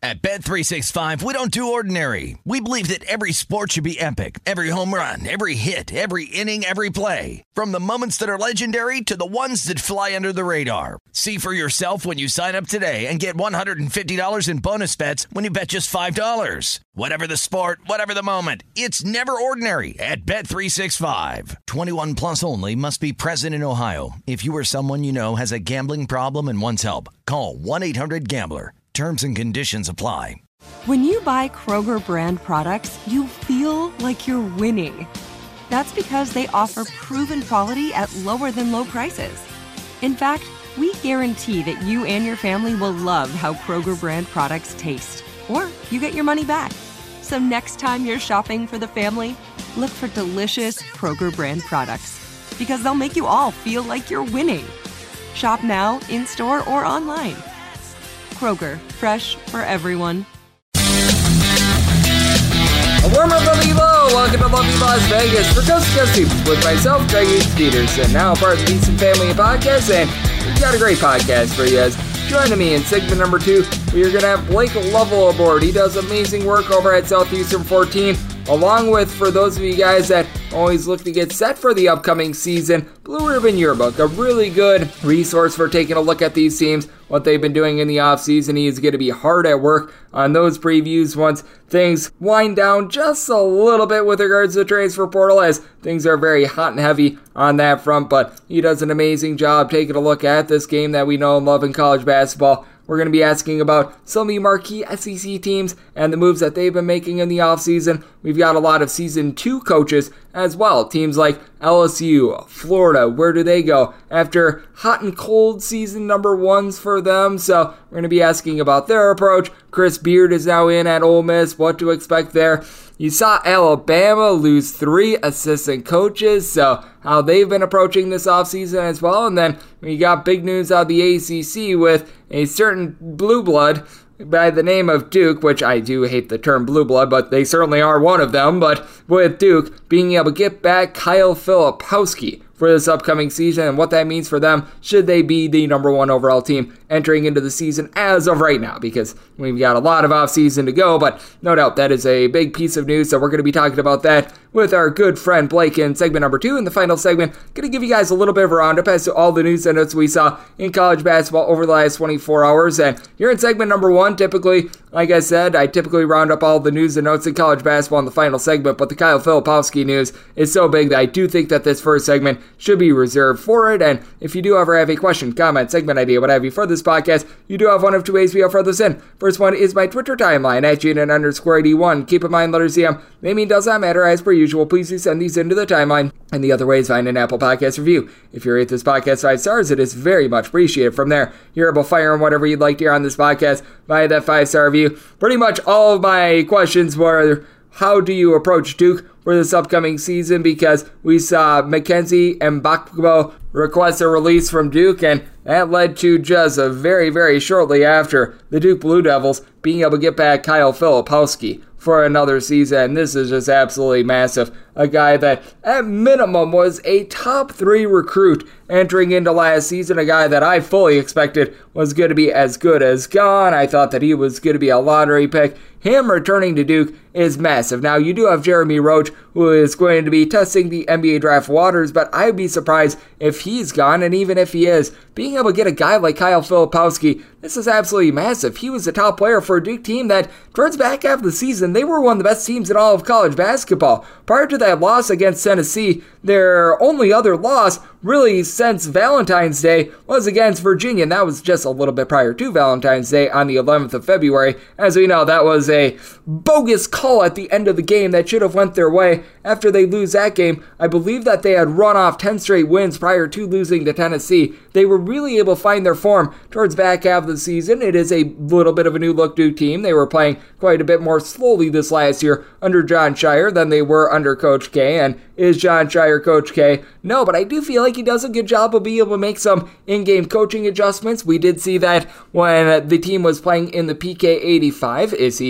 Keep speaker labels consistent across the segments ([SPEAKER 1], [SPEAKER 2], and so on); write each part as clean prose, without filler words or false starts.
[SPEAKER 1] At Bet365, we don't do ordinary. We believe that every sport should be epic. Every home run, every hit, every inning, every play. From the moments that are legendary to the ones that fly under the radar. See for yourself when you sign up today and get $150 in bonus bets when you bet just $5. Whatever the sport, whatever the moment, it's never ordinary at Bet365. 21 plus only. Must be present in Ohio. If you or someone you know has a gambling problem and wants help, call 1-800-GAMBLER. Terms and conditions apply.
[SPEAKER 2] When you buy Kroger brand products, you feel like you're winning. That's because they offer proven quality at lower than low prices. In fact, we guarantee that you and your family will love how Kroger brand products taste, or you get your money back. So next time you're shopping for the family, look for delicious Kroger brand products, because they'll make you all feel like you're winning. Shop now, in-store, or online. Kroger, fresh for everyone.
[SPEAKER 3] A warm lovely hello. Welcome to lovely Las Vegas for Coast to Coast Teams with myself, Greg H. Peterson, now part of the Decent Family Podcast, and we've got a great podcast for you guys. Joining me in segment number 2, we are going to have Blake Lovell aboard. He does amazing work over at Southeastern 14, along with, for those of you guys that always look to get set for the upcoming season, Blue Ribbon Yearbook, a really good resource for taking a look at these teams, what they've been doing in the offseason. He is going to be hard at work on those previews once things wind down just a little bit with regards to the transfer portal, as things are very hot and heavy on that front, but he does an amazing job taking a look at this game that we know and love in college basketball. We're going to be asking about some of the marquee SEC teams and the moves that they've been making in the offseason. We've got a lot of Season 2 coaches as well. Teams like LSU, Florida, where do they go after hot and cold season number 1s for them? So we're going to be asking about their approach. Chris Beard is now in at Ole Miss. What to expect there? You saw Alabama lose 3 assistant coaches, so how they've been approaching this offseason as well. And then we got big news out of the ACC with a certain blue blood by the name of Duke, which I do hate the term blue blood, but they certainly are one of them. But with Duke being able to get back Kyle Filipowski for this upcoming season and what that means for them should they be the number 1 overall team entering into the season as of right now, because we've got a lot of offseason to go, but no doubt that is a big piece of news, so we're going to be talking about that with our good friend Blake in segment number 2. In the final segment, going to give you guys a little bit of a roundup as to all the news and notes we saw in college basketball over the last 24 hours, and here in segment number 1, typically, like I said, I typically round up all the news and notes in college basketball in the final segment, but the Kyle Filipowski news is so big that I do think that this first segment should be reserved for it. And if you do ever have a question, comment, segment idea, what have you for this podcast, you do have one of 2 ways we offer this in. First one is my Twitter timeline at GNN_81. Keep in mind, letters CM, naming does not matter. As per usual, please do send these into the timeline. And the other way is find an Apple Podcast review. If you rate this podcast 5 stars, it is very much appreciated. From there, you're able to fire on whatever you'd like to hear on this podcast via that 5-star review. Pretty much all of my questions were, how do you approach Duke for this upcoming season? Because we saw Mackenzie Mbakbo request a release from Duke, and that led to just very, very shortly after the Duke Blue Devils being able to get back Kyle Filipowski for another season. This is just absolutely massive. A guy that, at minimum, was a top 3 recruit entering into last season. A guy that I fully expected was going to be as good as gone. I thought that he was going to be a lottery pick. Him returning to Duke is massive. Now, you do have Jeremy Roach, who is going to be testing the NBA draft waters, but I'd be surprised if he's gone, and even if he is, being able to get a guy like Kyle Filipowski, this is absolutely massive. He was a top player for a Duke team that, towards the back half of the season, they were one of the best teams in all of college basketball. Prior to that loss against Tennessee, their only other loss, really since Valentine's Day, was against Virginia, and that was just a little bit prior to Valentine's Day on the 11th of February. As we know, that was a bogus call at the end of the game that should have went their way. After they lose that game, I believe that they had run off 10 straight wins prior to losing to Tennessee. They were really able to find their form towards back half of the season. It is a little bit of a new look Duke team. They were playing quite a bit more slowly this last year under Jon Scheyer than they were under Coach K. And is Jon Scheyer Coach K? No, but I do feel like he does a good job of being able to make some in-game coaching adjustments. We did see that when the team was playing in the PK 85. Is he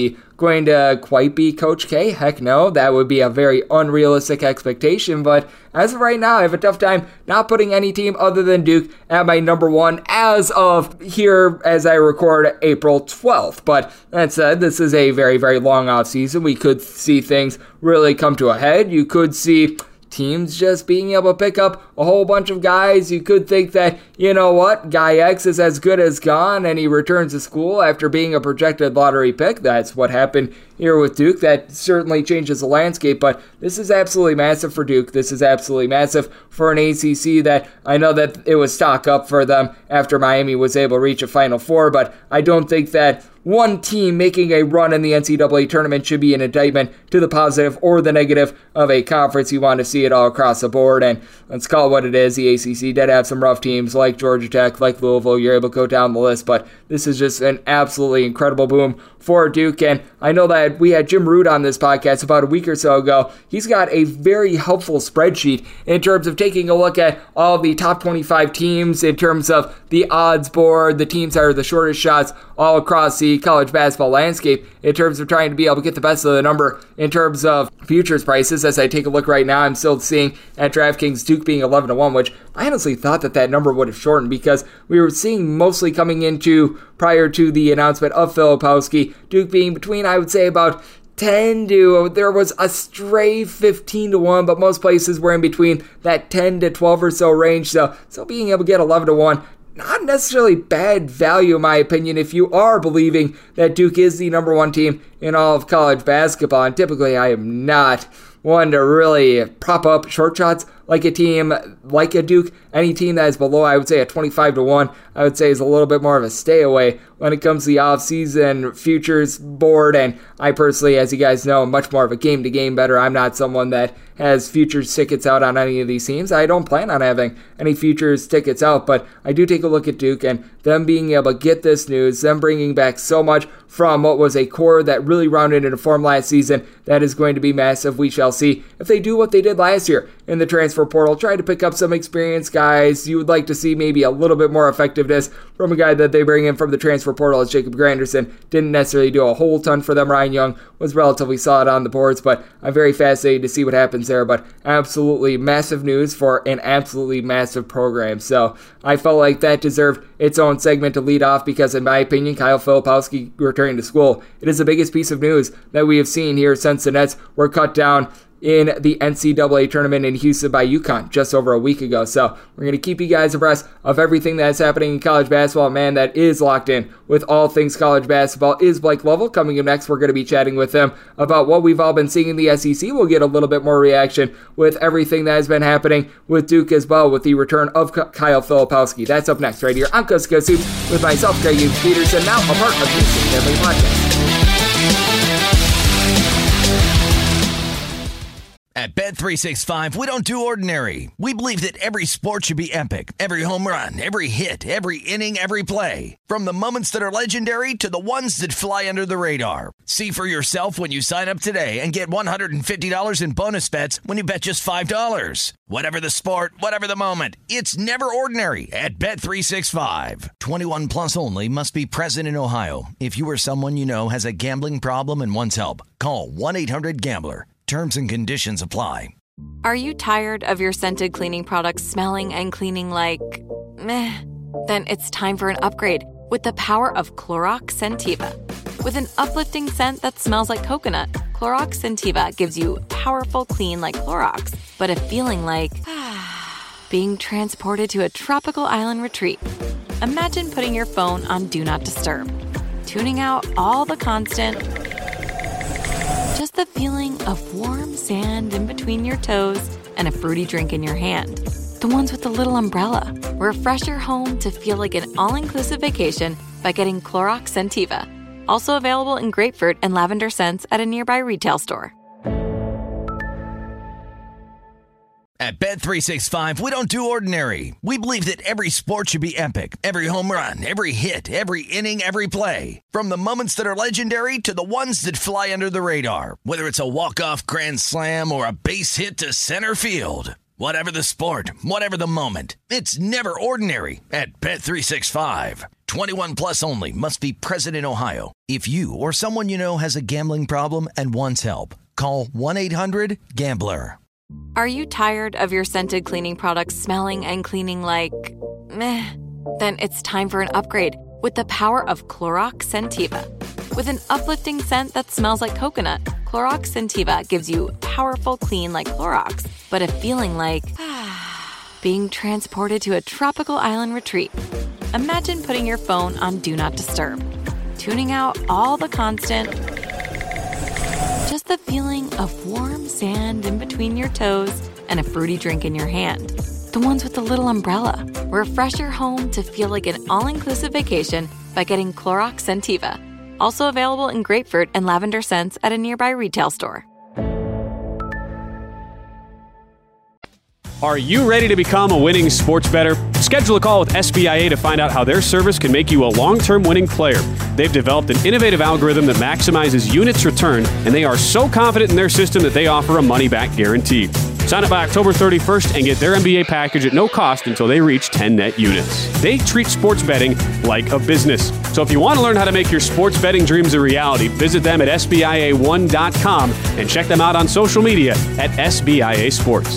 [SPEAKER 3] going to quite be Coach K. Heck no, that would be a very unrealistic expectation, but as of right now, I have a tough time not putting any team other than Duke at my number one as of here as I record April 12th. But that said, this is a very, very long offseason. We could see things really come to a head. You could see teams just being able to pick up a whole bunch of guys. You could think that, you know what, guy X is as good as gone and he returns to school after being a projected lottery pick. That's what happened here with Duke. That certainly changes the landscape, but this is absolutely massive for Duke. This is absolutely massive for an ACC that I know that it was stock up for them after Miami was able to reach a Final Four, but I don't think that one team making a run in the NCAA tournament should be an indictment to the positive or the negative of a conference. You want to see it all across the board, and let's call it what it is. The ACC did have some rough teams like Georgia Tech, like Louisville. You're able to go down the list, but this is just an absolutely incredible boom for Duke, and I know that we had Jim Root on this podcast about a week or so ago. He's got a very helpful spreadsheet in terms of taking a look at all the top 25 teams in terms of the odds board, the teams that are the shortest shots all across the college basketball landscape in terms of trying to be able to get the best of the number in terms of futures prices. As I take a look right now, I'm still seeing at DraftKings Duke being 11-1, which I honestly thought that number would have shortened because we were seeing mostly coming into prior to the announcement of Filipowski, Duke being between, I would say, about 10 to, there was a stray 15-1, but most places were in between that 10 to 12 or so range. So being able to get 11-1, not necessarily bad value in my opinion if you are believing that Duke is the number one team in all of college basketball. And typically I am not one to really prop up short shots like a team like a Duke. Any team that is below, I would say, a 25-1, I would say is a little bit more of a stay away when it comes to the offseason futures board. And I personally, as you guys know, am much more of a game-to-game bettor. I'm not someone that has futures tickets out on any of these teams. I don't plan on having any futures tickets out, but I do take a look at Duke and them being able to get this news, them bringing back so much from what was a core that really rounded into form last season. That is going to be massive. We shall see if they do what they did last year in the transfer portal, try to pick up some experienced guys. You would like to see maybe a little bit more effectiveness from a guy that they bring in from the transfer portal as Jacob Granderson. Didn't necessarily do a whole ton for them. Ryan Young was relatively solid on the boards, but I'm very fascinated to see what happens there. But absolutely massive news for an absolutely massive program. So I felt like that deserved its own segment to lead off because, in my opinion, Kyle Filipowski returning to school, it is the biggest piece of news that we have seen here since the Nets were cut down in the NCAA tournament in Houston by UConn just over a week ago. So we're going to keep you guys abreast of everything that's happening in college basketball. Man, that is locked in with all things college basketball is Blake Lovell. Coming up next, we're going to be chatting with him about what we've all been seeing in the SEC. We'll get a little bit more reaction with everything that has been happening with Duke as well with the return of Kyle Filipowski. That's up next right here on Coast to Coast Hoops with myself, Greg Peterson, now a part of the Houston Family Podcast.
[SPEAKER 1] At Bet365, we don't do ordinary. We believe that every sport should be epic. Every home run, every hit, every inning, every play. From the moments that are legendary to the ones that fly under the radar. See for yourself when you sign up today and get $150 in bonus bets when you bet just $5. Whatever the sport, whatever the moment, it's never ordinary at Bet365. 21 plus only. Must be present in Ohio. If you or someone you know has a gambling problem and wants help, call 1-800-GAMBLER. Terms and conditions apply.
[SPEAKER 4] Are you tired of your scented cleaning products smelling and cleaning like meh? Then it's time for an upgrade with the power of Clorox Scentiva. With an uplifting scent that smells like coconut, Clorox Scentiva gives you powerful clean like Clorox, but a feeling like being transported to a tropical island retreat. Imagine putting your phone on Do Not Disturb, tuning out all the constant, just the feeling of warm sand in between your toes and a fruity drink in your hand. The ones with the little umbrella. Refresh your home to feel like an all-inclusive vacation by getting Clorox Scentiva. Also available in grapefruit and lavender scents at a nearby retail store.
[SPEAKER 1] At Bet365, we don't do ordinary. We believe that every sport should be epic. Every home run, every hit, every inning, every play. From the moments that are legendary to the ones that fly under the radar. Whether it's a walk-off grand slam or a base hit to center field. Whatever the sport, whatever the moment, it's never ordinary at Bet365. 21 plus only. Must be present in Ohio. If you or someone you know has a gambling problem and wants help, call 1-800-GAMBLER.
[SPEAKER 4] Are you tired of your scented cleaning products smelling and cleaning like meh? Then it's time for an upgrade with the power of Clorox Scentiva. With an uplifting scent that smells like coconut, Clorox Scentiva gives you powerful clean like Clorox, but a feeling like being transported to a tropical island retreat. Imagine putting your phone on Do Not Disturb, tuning out all the constant, just the feeling of warm sand in between your toes and a fruity drink in your hand. The ones with the little umbrella. Refresh your home to feel like an all-inclusive vacation by getting Clorox Scentiva. Also available in grapefruit and lavender scents at a nearby retail store.
[SPEAKER 5] Are you ready to become a winning sports bettor? Schedule a call with SBIA to find out how their service can make you a long-term winning player. They've developed an innovative algorithm that maximizes units returned, and they are so confident in their system that they offer a money-back guarantee. Sign up by October 31st and get their MBA package at no cost until they reach 10 net units. They treat sports betting like a business. So if you want to learn how to make your sports betting dreams a reality, visit them at SBIA1.com and check them out on social media at SBIA Sports.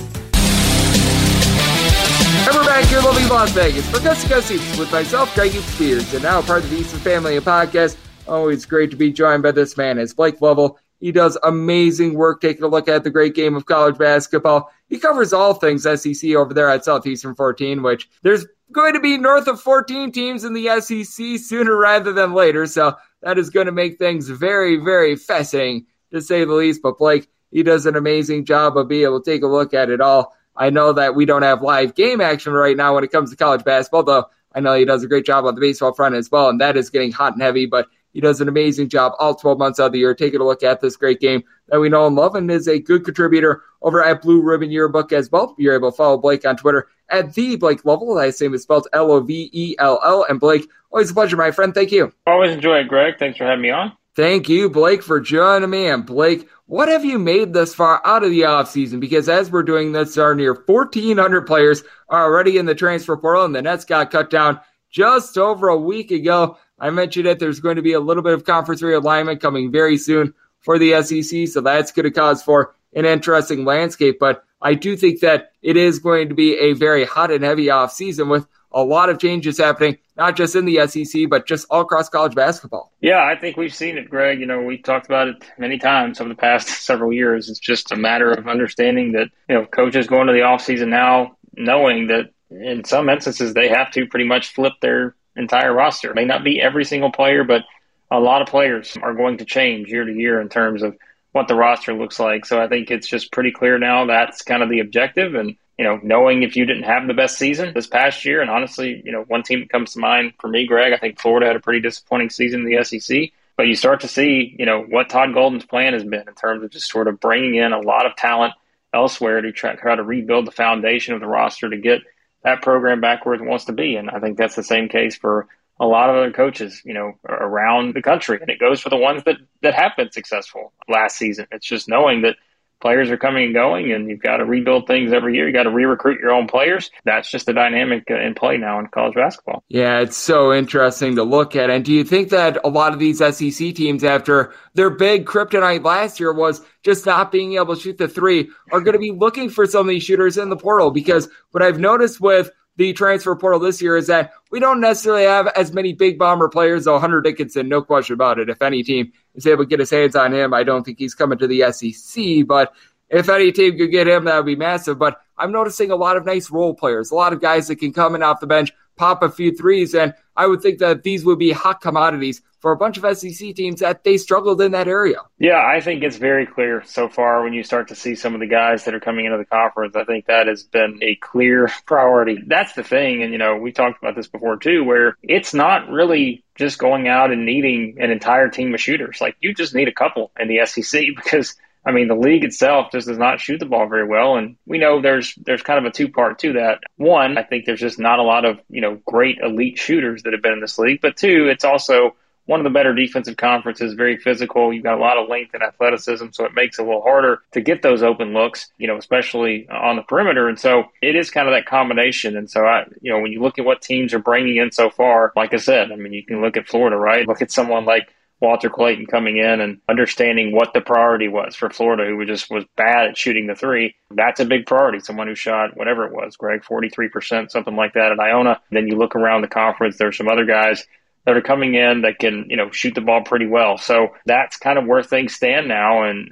[SPEAKER 3] And we're back here in lovely Las Vegas for Coast to Coast Hoops with myself, Greg Spears, and now part of the Easton Family Podcast. Always great to be joined by this man. It's Blake Lovell. He does amazing work taking a look at the great game of college basketball. He covers all things SEC over there at Southeastern 14, which there's going to be north of 14 teams in the SEC sooner rather than later. So that is going to make things very, very fascinating, to say the least. But Blake, he does an amazing job of being able to take a look at it all. I know that we don't have live game action right now when it comes to college basketball, though I know he does a great job on the baseball front as well, and that is getting hot and heavy. But he does an amazing job all 12 months out of the year taking a look at this great game that we know and love, and is a good contributor over at Blue Ribbon Yearbook as well. You're able to follow Blake on Twitter at the Blake Lovell. Last name is spelled Lovell. And Blake, always a pleasure, my friend. Thank you.
[SPEAKER 6] Always enjoy it, Greg. Thanks for having me on.
[SPEAKER 3] Thank you, Blake, for joining me. And Blake, what have you made thus far out of the offseason? Because as we're doing this, our near 1,400 players are already in the transfer portal, and the Nets got cut down just over a week ago. I mentioned that there's going to be a little bit of conference realignment coming very soon for the SEC, so that's going to cause for an interesting landscape. But I do think that it is going to be a very hot and heavy offseason with a lot of changes happening, not just in the SEC, but just all across college basketball.
[SPEAKER 6] Yeah, I think we've seen it, Greg. You know, we talked about it many times over the past several years. It's just a matter of understanding that, you know, coaches go into the offseason now knowing that in some instances they have to pretty much flip their entire roster. It may not be every single player, but a lot of players are going to change year to year in terms of what the roster looks like. So I think it's just pretty clear now that's kind of the objective. And, you know, knowing if you didn't have the best season this past year, and honestly, you know, one team that comes to mind for me, Greg, I think Florida had a pretty disappointing season in the SEC. But you start to see, you know, what Todd Golden's plan has been in terms of just sort of bringing in a lot of talent elsewhere to try to rebuild the foundation of the roster to get that program back where it wants to be. And I think that's the same case for a lot of other coaches, you know, around the country. And it goes for the ones that have been successful last season. It's just knowing that players are coming and going, and you've got to rebuild things every year. You got to re-recruit your own players. That's just the dynamic in play now in college basketball.
[SPEAKER 3] Yeah, it's so interesting to look at. And do you think that a lot of these SEC teams, after their big kryptonite last year was just not being able to shoot the three, are going to be looking for some of these shooters in the portal? Because what I've noticed with the transfer portal this year is that we don't necessarily have as many big bomber players, though Hunter Dickinson, no question about it. If any team is able to get his hands on him, I don't think he's coming to the SEC, but if any team could get him, that would be massive. But I'm noticing a lot of nice role players, a lot of guys that can come in off the bench, pop a few threes, and I would think that these would be hot commodities for a bunch of SEC teams that they struggled in that area.
[SPEAKER 6] Yeah, I think it's very clear so far when you start to see some of the guys that are coming into the conference. I think that has been a clear priority. That's the thing, and, you know, we talked about this before too, where it's not really just going out and needing an entire team of shooters. Like, you just need a couple in the SEC because, I mean, the league itself just does not shoot the ball very well. And we know there's kind of a two-part to that. One, I think there's just not a lot of, you know, great elite shooters that have been in this league. But two, it's also one of the better defensive conferences, very physical. You've got a lot of length and athleticism, so it makes it a little harder to get those open looks, especially on the perimeter. And so it is kind of that combination. And so, when you look at what teams are bringing in so far, like I said, you can look at Florida, right? Look at someone like Walter Clayton coming in and understanding what the priority was for Florida, who was bad at shooting the three. That's a big priority. Someone who shot whatever it was, Greg, 43%, something like that at Iona. Then you look around the conference, there's some other guys that are coming in that can, shoot the ball pretty well. So that's kind of where things stand now. And,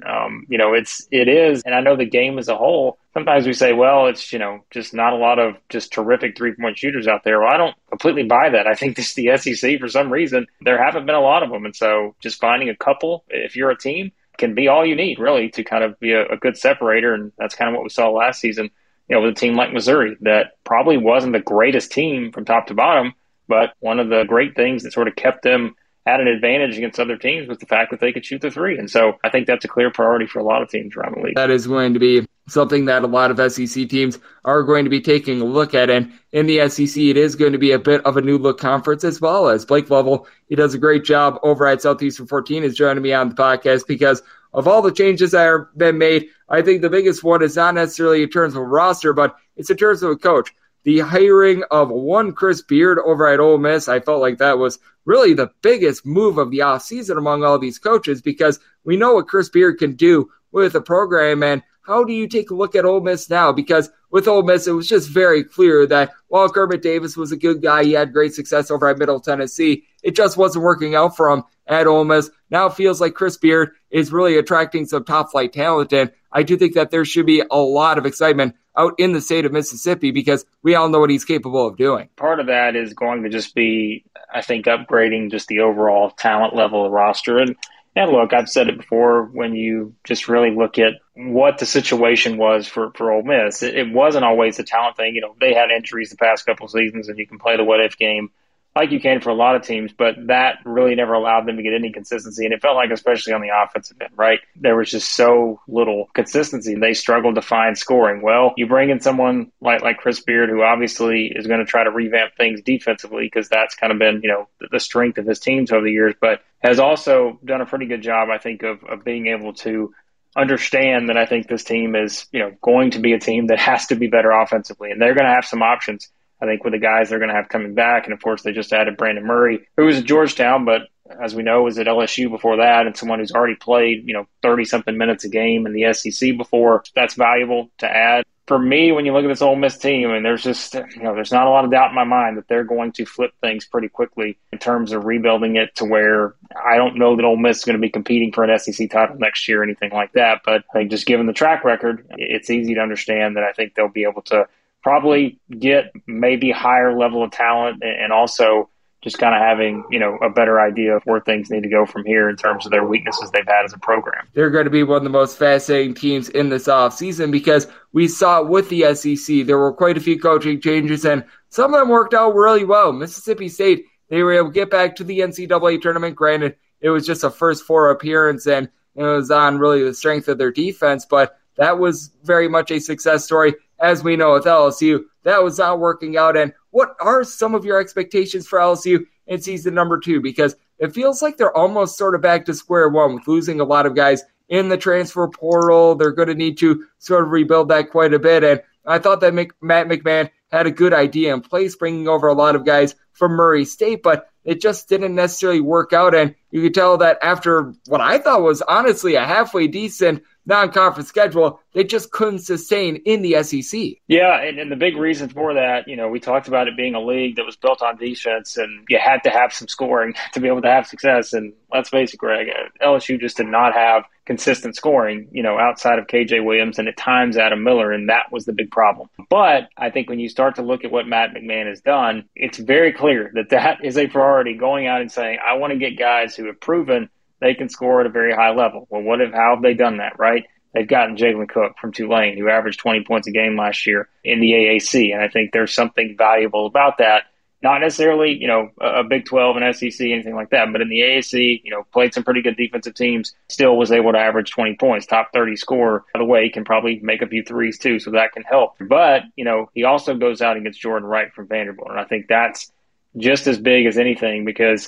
[SPEAKER 6] it is, and I know the game as a whole, sometimes we say, well, it's, just not a lot of just terrific 3-point shooters out there. Well, I don't completely buy that. I think this the SEC, for some reason, there haven't been a lot of them. And so just finding a couple, if you're a team, can be all you need, really, to kind of be a good separator. And that's kind of what we saw last season, with a team like Missouri that probably wasn't the greatest team from top to bottom. But one of the great things that sort of kept them at an advantage against other teams was the fact that they could shoot the three. And so I think that's a clear priority for a lot of teams around the league.
[SPEAKER 3] That is going to be something that a lot of SEC teams are going to be taking a look at. And in the SEC, it is going to be a bit of a new look conference as well. As Blake Lovell, he does a great job over at Southeastern 14, is joining me on the podcast because of all the changes that have been made. I think the biggest one is not necessarily in terms of a roster, but it's in terms of a coach. The hiring of one Chris Beard over at Ole Miss, I felt like that was really the biggest move of the offseason among all these coaches because we know what Chris Beard can do with a program. And how do you take a look at Ole Miss now? Because with Ole Miss, it was just very clear that while Kermit Davis was a good guy, he had great success over at Middle Tennessee, it just wasn't working out for him at Ole Miss. Now it feels like Chris Beard is really attracting some top-flight talent, and I do think that there should be a lot of excitement out in the state of Mississippi because we all know what he's capable of doing.
[SPEAKER 6] Part of that is going to just be, I think, upgrading just the overall talent level of the roster. And look, I've said it before, when you just really look at what the situation was for Ole Miss, it wasn't always a talent thing. They had injuries the past couple of seasons, and you can play the what-if game like you can for a lot of teams, but that really never allowed them to get any consistency. And it felt like, especially on the offensive end, right? There was just so little consistency. They struggled to find scoring. Well, you bring in someone like Chris Beard, who obviously is going to try to revamp things defensively because that's kind of been, the strength of his teams over the years, but has also done a pretty good job, I think, of being able to understand that I think this team is, going to be a team that has to be better offensively. And they're going to have some options, I think, with the guys they're going to have coming back. And, of course, they just added Brandon Murray, who was at Georgetown, but as we know, was at LSU before that, and someone who's already played, 30-something minutes a game in the SEC before. That's valuable to add. For me, when you look at this Ole Miss team, there's just, there's not a lot of doubt in my mind that they're going to flip things pretty quickly in terms of rebuilding it to where I don't know that Ole Miss is going to be competing for an SEC title next year or anything like that. But I think just given the track record, it's easy to understand that I think they'll be able to probably get maybe higher level of talent and also just kind of having, a better idea of where things need to go from here in terms of their weaknesses they've had as a program.
[SPEAKER 3] They're going to be one of the most fascinating teams in this offseason because we saw with the SEC, there were quite a few coaching changes, and some of them worked out really well. Mississippi State, they were able to get back to the NCAA tournament. Granted, it was just a first four appearance, and it was on really the strength of their defense, but that was very much a success story. As we know with LSU, that was not working out. And what are some of your expectations for LSU in season number 2? Because it feels like they're almost sort of back to square one with losing a lot of guys in the transfer portal. They're going to need to sort of rebuild that quite a bit. And I thought that Matt McMahon had a good idea in place, bringing over a lot of guys from Murray State, but it just didn't necessarily work out. And you could tell that after what I thought was honestly a halfway decent non-conference schedule, they just couldn't sustain in the SEC.
[SPEAKER 6] Yeah, and the big reason for that, we talked about it being a league that was built on defense, and you had to have some scoring to be able to have success. And let's face it, Greg, LSU just did not have consistent scoring, outside of KJ Williams and at times Adam Miller, and that was the big problem. But I think when you start to look at what Matt McMahon has done, it's very clear that is a priority, going out and saying, I want to get guys who have proven they can score at a very high level. Well, how have they done that, right? They've gotten Jalen Cook from Tulane, who averaged 20 points a game last year in the AAC. And I think there's something valuable about that. Not necessarily, a Big 12 and SEC, anything like that, but in the AAC, played some pretty good defensive teams, still was able to average 20 points, top 30 scorer. By the way, he can probably make a few threes too, so that can help. But, he also goes out and gets Jordan Wright from Vanderbilt. And I think that's just as big as anything because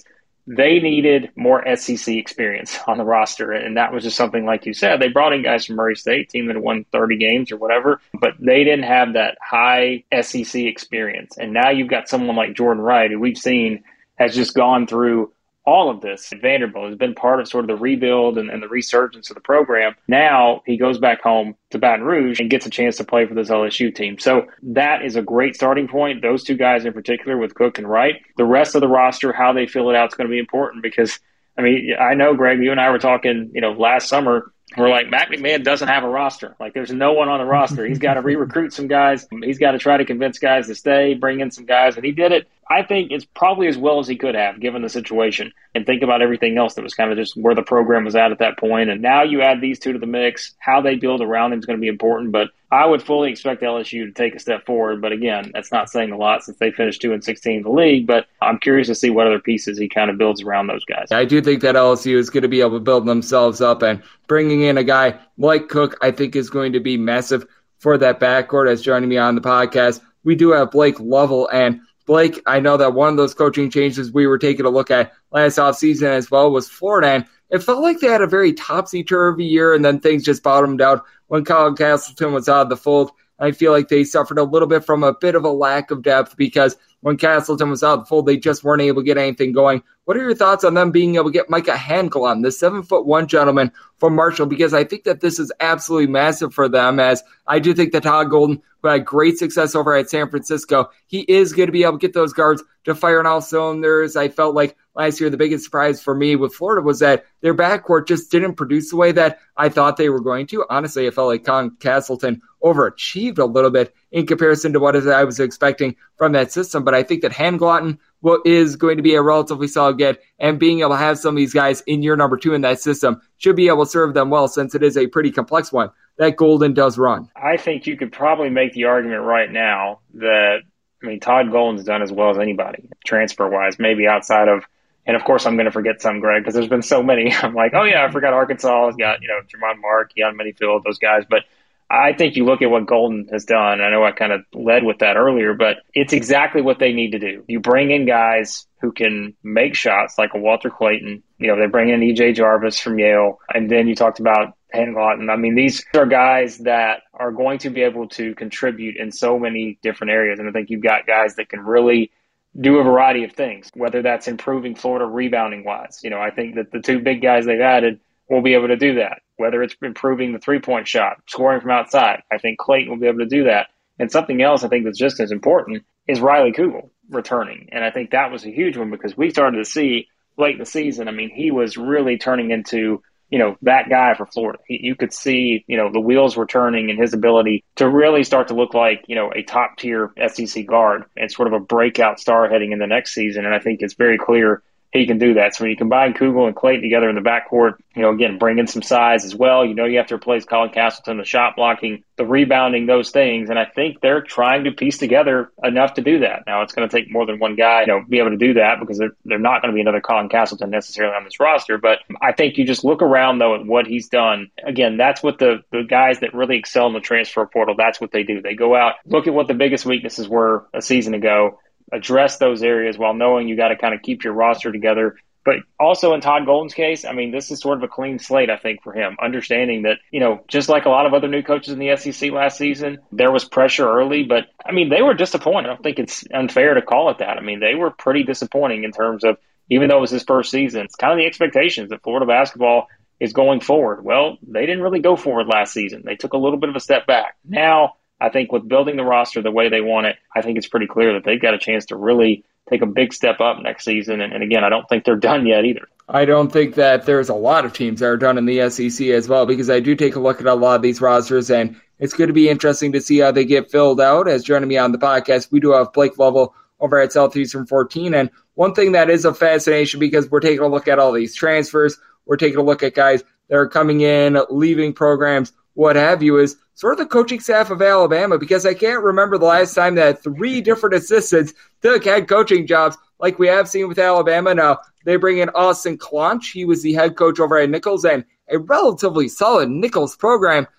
[SPEAKER 6] they needed more SEC experience on the roster. And that was just something, like you said, they brought in guys from Murray State, team that had won 30 games or whatever, but they didn't have that high SEC experience. And now you've got someone like Jordan Wright, who we've seen has just gone through all of this at Vanderbilt, has been part of sort of the rebuild and the resurgence of the program. Now he goes back home to Baton Rouge and gets a chance to play for this LSU team. So that is a great starting point. Those two guys in particular with Cook and Wright. The rest of the roster, how they fill it out is going to be important because, I mean, I know, Greg, you and I were talking, last summer. We're like, Matt McMahon doesn't have a roster. Like, there's no one on the roster. He's got to re-recruit some guys. He's got to try to convince guys to stay, bring in some guys, and he did it. I think it's probably as well as he could have, given the situation, and think about everything else that was kind of just where the program was at that point. And now you add these two to the mix. How they build around him is going to be important, but I would fully expect LSU to take a step forward. But again, that's not saying a lot since they finished 2-16 in the league, but I'm curious to see what other pieces he kind of builds around those guys.
[SPEAKER 3] I do think that LSU is going to be able to build themselves up, and bringing in a guy like Cook, I think, is going to be massive for that backcourt. As joining me on the podcast, we do have Blake Lovell, and Blake, I know that one of those coaching changes we were taking a look at last offseason as well was Florida, and it felt like they had a very topsy-turvy year, and then things just bottomed out when Colin Castleton was out of the fold. I feel like they suffered a little bit from a bit of a lack of depth because when Castleton was out of the fold, they just weren't able to get anything going. What are your thoughts on them being able to get Micah Handlon, the 7'1" gentleman from Marshall? Because I think that this is absolutely massive for them, as I do think that Todd Golden, who had great success over at San Francisco, he is going to be able to get those guards to fire on all cylinders. I felt like last year the biggest surprise for me with Florida was that their backcourt just didn't produce the way that I thought they were going to. Honestly, I felt like Colin Castleton overachieved a little bit in comparison to what I was expecting from that system. But I think that Handlon is going to be a relatively solid get, and being able to have some of these guys in year number 2 in that system should be able to serve them well, since it is a pretty complex one that Golden does run.
[SPEAKER 6] I think you could probably make the argument right now that, Todd Golden's done as well as anybody, transfer-wise, maybe outside of, and of course I'm going to forget some, Greg, because there's been so many. I'm like, oh yeah, I forgot Arkansas has got, Jermon Mark, Keon Minifield, those guys. But I think you look at what Golden has done. I know I kind of led with that earlier, but it's exactly what they need to do. You bring in guys who can make shots like a Walter Clayton. They bring in E.J. Jarvis from Yale. And then you talked about Handlon. These are guys that are going to be able to contribute in so many different areas. And I think you've got guys that can really do a variety of things, whether that's improving Florida rebounding-wise. I think that the two big guys they've added will be able to do that, whether it's improving the three-point shot, scoring from outside. I think Clayton will be able to do that. And something else I think that's just as important is Riley Kugel returning. And I think that was a huge one because we started to see late in the season, he was really turning into, that guy for Florida. You could see, the wheels were turning and his ability to really start to look like, a top-tier SEC guard and sort of a breakout star heading in the next season. And I think it's very clear he can do that. So when you combine Kugel and Clayton together in the backcourt, again, bring in some size as well. You have to replace Colin Castleton, the shot blocking, the rebounding, those things. And I think they're trying to piece together enough to do that. Now, it's going to take more than one guy, be able to do that because they're not going to be another Colin Castleton necessarily on this roster. But I think you just look around, though, at what he's done. Again, that's what the guys that really excel in the transfer portal, that's what they do. They go out, look at what the biggest weaknesses were a season ago, address those areas while knowing you got to kind of keep your roster together. But also in Todd Golden's case, this is sort of a clean slate, I think, for him, understanding that, just like a lot of other new coaches in the SEC last season, there was pressure early, but they were disappointed. I don't think it's unfair to call it that. They were pretty disappointing in terms of, even though it was his first season, it's kind of the expectations that Florida basketball is going forward. Well, they didn't really go forward last season. They took a little bit of a step back. Now, I think with building the roster the way they want it, I think it's pretty clear that they've got a chance to really take a big step up next season. And again, I don't think they're done yet either.
[SPEAKER 3] I don't think that there's a lot of teams that are done in the SEC as well, because I do take a look at a lot of these rosters, and it's going to be interesting to see how they get filled out. As joining me on the podcast, we do have Blake Lovell over at Southeastern 14. And one thing that is a fascination, because we're taking a look at all these transfers, we're taking a look at guys that are coming in, leaving programs, what have you, is sort of the coaching staff of Alabama, because I can't remember the last time that 3 different assistants took head coaching jobs like we have seen with Alabama. Now, they bring in Austin Clonch. He was the head coach over at Nicholls, and a relatively solid Nicholls program.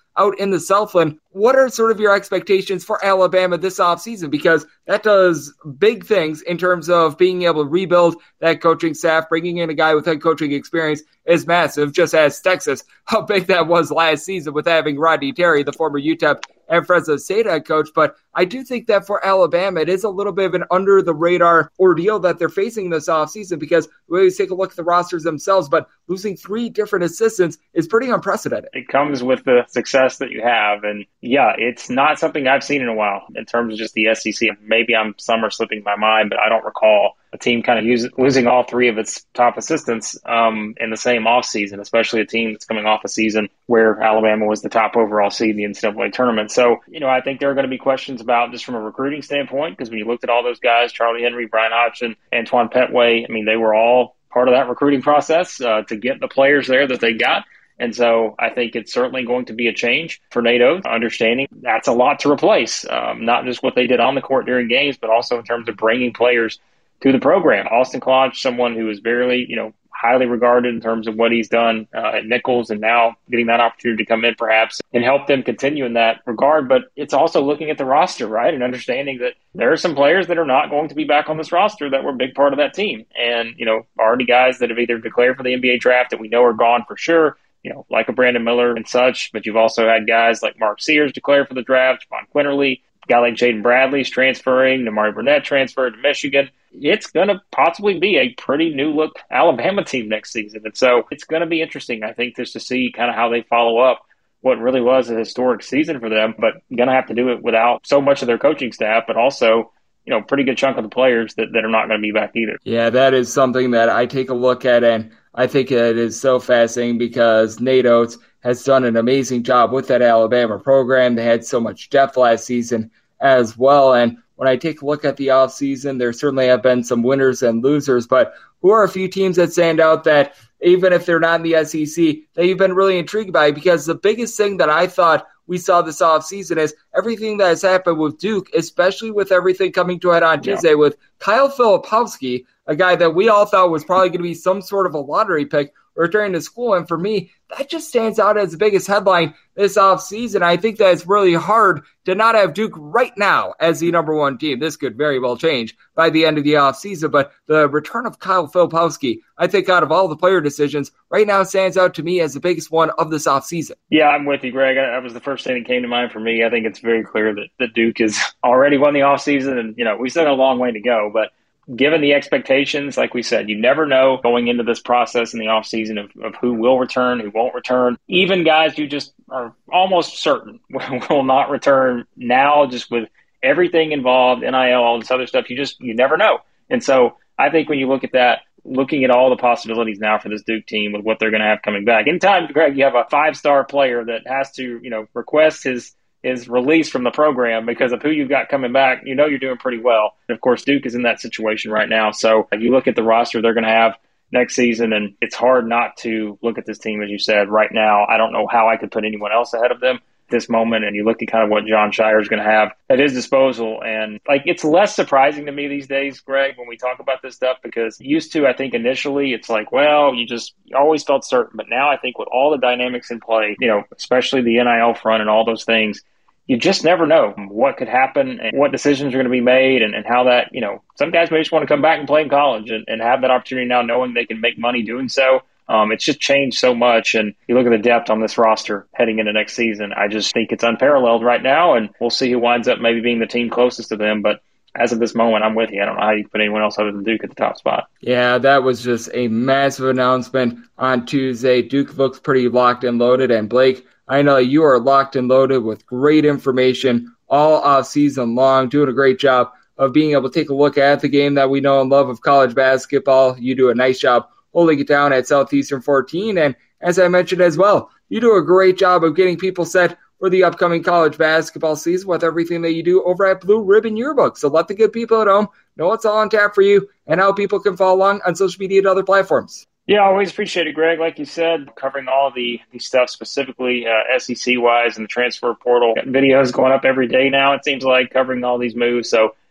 [SPEAKER 3] out in the Southland. What are sort of your expectations for Alabama this offseason? Because that does big things in terms of being able to rebuild that coaching staff. Bringing in a guy with head coaching experience is massive, just as Texas, how big that was last season with having Rodney Terry, the former UTEP and Fresno State head coach. But I do think that for Alabama, it is a little bit of an under-the-radar ordeal that they're facing this offseason, because we always take a look at the rosters themselves, but losing 3 different assistants is pretty unprecedented.
[SPEAKER 6] It comes with the success that you have, and yeah, it's not something I've seen in a while in terms of just the SEC. Maybe some are slipping my mind, but I don't recall a team kind of losing all 3 of its top assistants in the same offseason, especially a team that's coming off a season where Alabama was the top overall seed in the NCAA tournament. So, I think there are going to be questions about just from a recruiting standpoint, because when you looked at all those guys, Charlie Henry, Brian Hodgson, Antoine Petway, they were all part of that recruiting process to get the players there that they got. And so I think it's certainly going to be a change for Nate Oates, understanding that's a lot to replace, not just what they did on the court during games, but also in terms of bringing players to the program. Austin Klodge, someone who is very, highly regarded in terms of what he's done at Nichols, and now getting that opportunity to come in perhaps and help them continue in that regard. But it's also looking at the roster, right, and understanding that there are some players that are not going to be back on this roster that were a big part of that team. And, already guys that have either declared for the NBA draft that we know are gone for sure, like a Brandon Miller and such. But you've also had guys like Mark Sears declare for the draft, Javon Quinterly, a guy like Jaden Bradley's transferring, Namari Burnett transferred to Michigan. It's going to possibly be a pretty new-look Alabama team next season. And so it's going to be interesting, I think, just to see kind of how they follow up what really was a historic season for them, but going to have to do it without so much of their coaching staff, but also, pretty good chunk of the players that are not going to be back either.
[SPEAKER 3] Yeah, that is something that I take a look at, and I think it is so fascinating because Nate Oates has done an amazing job with that Alabama program. They had so much depth last season as well, and when I take a look at the offseason, there certainly have been some winners and losers, but who are a few teams that stand out that, even if they're not in the SEC, that you've been really intrigued by? Because the biggest thing that I thought we saw this offseason is everything that has happened with Duke, especially with everything coming to head on Tuesday with Kyle Filipowski, a guy that we all thought was probably going to be some sort of a lottery pick returning to school. And for me, that just stands out as the biggest headline this offseason. I think that it's really hard to not have Duke right now as the number 1 team. This could very well change by the end of the offseason, but the return of Kyle Filipowski, I think out of all the player decisions, right now stands out to me as the biggest one of this offseason.
[SPEAKER 6] Yeah, I'm with you, Greg. That was the first thing that came to mind for me. I think it's very clear that Duke has already won the offseason, and we still got a long way to go, but given the expectations, like we said, you never know going into this process in the offseason of who will return, who won't return. Even guys you just are almost certain will not return now, just with everything involved, NIL, all this other stuff, you never know. And so I think when you look at that, looking at all the possibilities now for this Duke team with what they're going to have coming back. Anytime, Greg, you have a 5-star player that has to, request his release from the program because of who you've got coming back, you're doing pretty well. And of course, Duke is in that situation right now. So you look at the roster they're going to have next season, and it's hard not to look at this team, as you said, right now. I don't know how I could put anyone else ahead of them at this moment. And you look at kind of what Jon Scheyer is going to have at his disposal. And it's less surprising to me these days, Greg, when we talk about this stuff, because used to, I think initially it's like, well, you always felt certain. But now I think with all the dynamics in play, especially the NIL front and all those things, you just never know what could happen and what decisions are going to be made and how that, some guys may just want to come back and play in college and have that opportunity now knowing they can make money doing so. It's just changed so much. And you look at the depth on this roster heading into next season, I just think it's unparalleled right now. And we'll see who winds up maybe being the team closest to them. But as of this moment, I'm with you. I don't know how you can put anyone else other than Duke at the top spot.
[SPEAKER 3] Yeah, that was just a massive announcement on Tuesday. Duke looks pretty locked and loaded. And Blake, I know you are locked and loaded with great information all off season long, doing a great job of being able to take a look at the game that we know and love of college basketball. You do a nice job holding it down at Southeastern 14. And as I mentioned as well, you do a great job of getting people set for the upcoming college basketball season with everything that you do over at Blue Ribbon Yearbook. So let the good people at home know what's all on tap for you and how people can follow along on social media and other platforms.
[SPEAKER 6] Yeah, I always appreciate it, Greg. Like you said, covering all the stuff specifically SEC-wise and the transfer portal. Videos going up every day now, it seems like, covering all these moves. So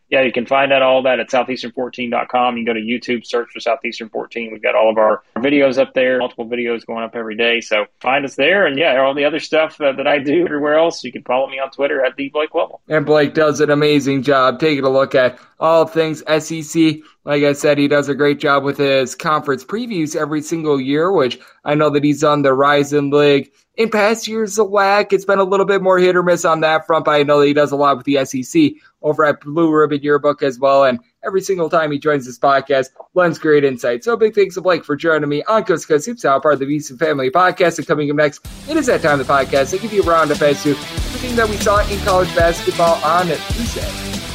[SPEAKER 6] yeah, you can find out all that at southeastern14.com. You can go to YouTube, search for Southeastern 14. We've got all of our videos up there, multiple videos going up every day. So find us there. And yeah, all the other stuff that I do everywhere else, you can follow me on Twitter at @TheBlakeLevel.
[SPEAKER 3] And Blake does an amazing job taking a look at all things SEC. Like I said, he does a great job with his conference previews every single year, which I know that he's on the Horizon League. In past years, the WAC, it's been a little bit more hit or miss on that front, but I know that he does a lot with the SEC over at Blue Ribbon Yearbook as well. And every single time he joins this podcast, lends great insight. So big thanks to Blake for joining me on Coast to Coast Hoops, now part of the VSiN Family Podcast. And coming up next, it is that time of the podcast. I give you a roundup as to everything that we saw in college basketball on Tuesday.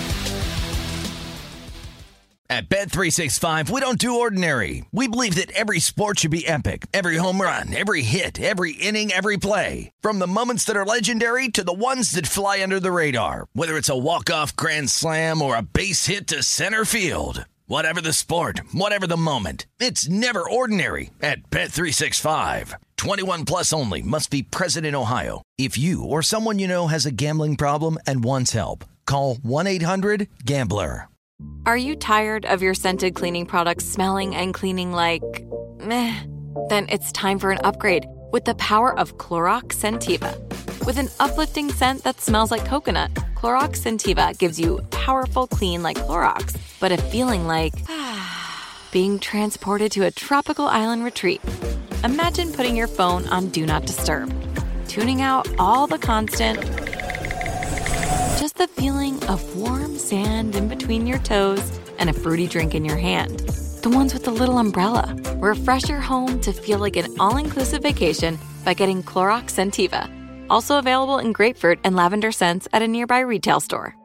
[SPEAKER 1] At Bet365, we don't do ordinary. We believe that every sport should be epic. Every home run, every hit, every inning, every play. From the moments that are legendary to the ones that fly under the radar. Whether it's a walk-off grand slam or a base hit to center field. Whatever the sport, whatever the moment. It's never ordinary at Bet365. 21 plus only. Must be present in Ohio. If you or someone you know has a gambling problem and wants help, call 1-800-GAMBLER.
[SPEAKER 4] Are you tired of your scented cleaning products smelling and cleaning like meh? Then it's time for an upgrade with the power of Clorox Scentiva. With an uplifting scent that smells like coconut, Clorox Scentiva gives you powerful clean like Clorox, but a feeling like being transported to a tropical island retreat. Imagine putting your phone on Do Not Disturb, tuning out all the constant, just the feeling of warm sand in between your toes and a fruity drink in your hand. The ones with the little umbrella. Refresh your home to feel like an all-inclusive vacation by getting Clorox Scentiva. Also available in grapefruit and lavender scents at a nearby retail store.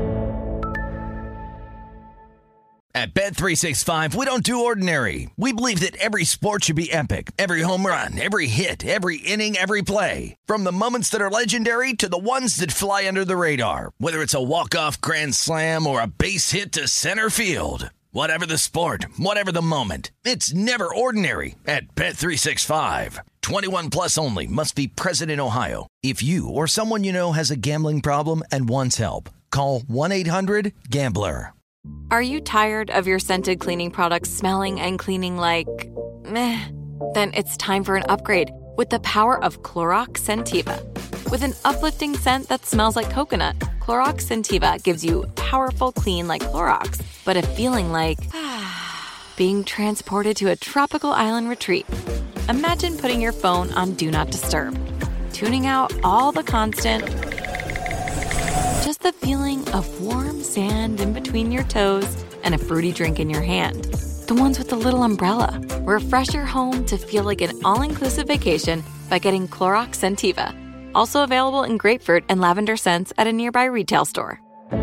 [SPEAKER 1] At Bet365, we don't do ordinary. We believe that every sport should be epic. Every home run, every hit, every inning, every play. From the moments that are legendary to the ones that fly under the radar. Whether it's a walk-off grand slam or a base hit to center field. Whatever the sport, whatever the moment. It's never ordinary at Bet365. 21 plus only. Must be present in Ohio. If you or someone you know has a gambling problem and wants help, call 1-800-GAMBLER.
[SPEAKER 4] Are you tired of your scented cleaning products smelling and cleaning like meh? Then it's time for an upgrade with the power of Clorox Scentiva. With an uplifting scent that smells like coconut, Clorox Scentiva gives you powerful clean like Clorox, but a feeling like being transported to a tropical island retreat. Imagine putting your phone on Do Not Disturb, tuning out all the constant, just the feeling of warm sand in between your toes and a fruity drink in your hand. The ones with the little umbrella. Refresh your home to feel like an all-inclusive vacation by getting Clorox Scentiva. Also available in grapefruit and lavender scents at a nearby retail store.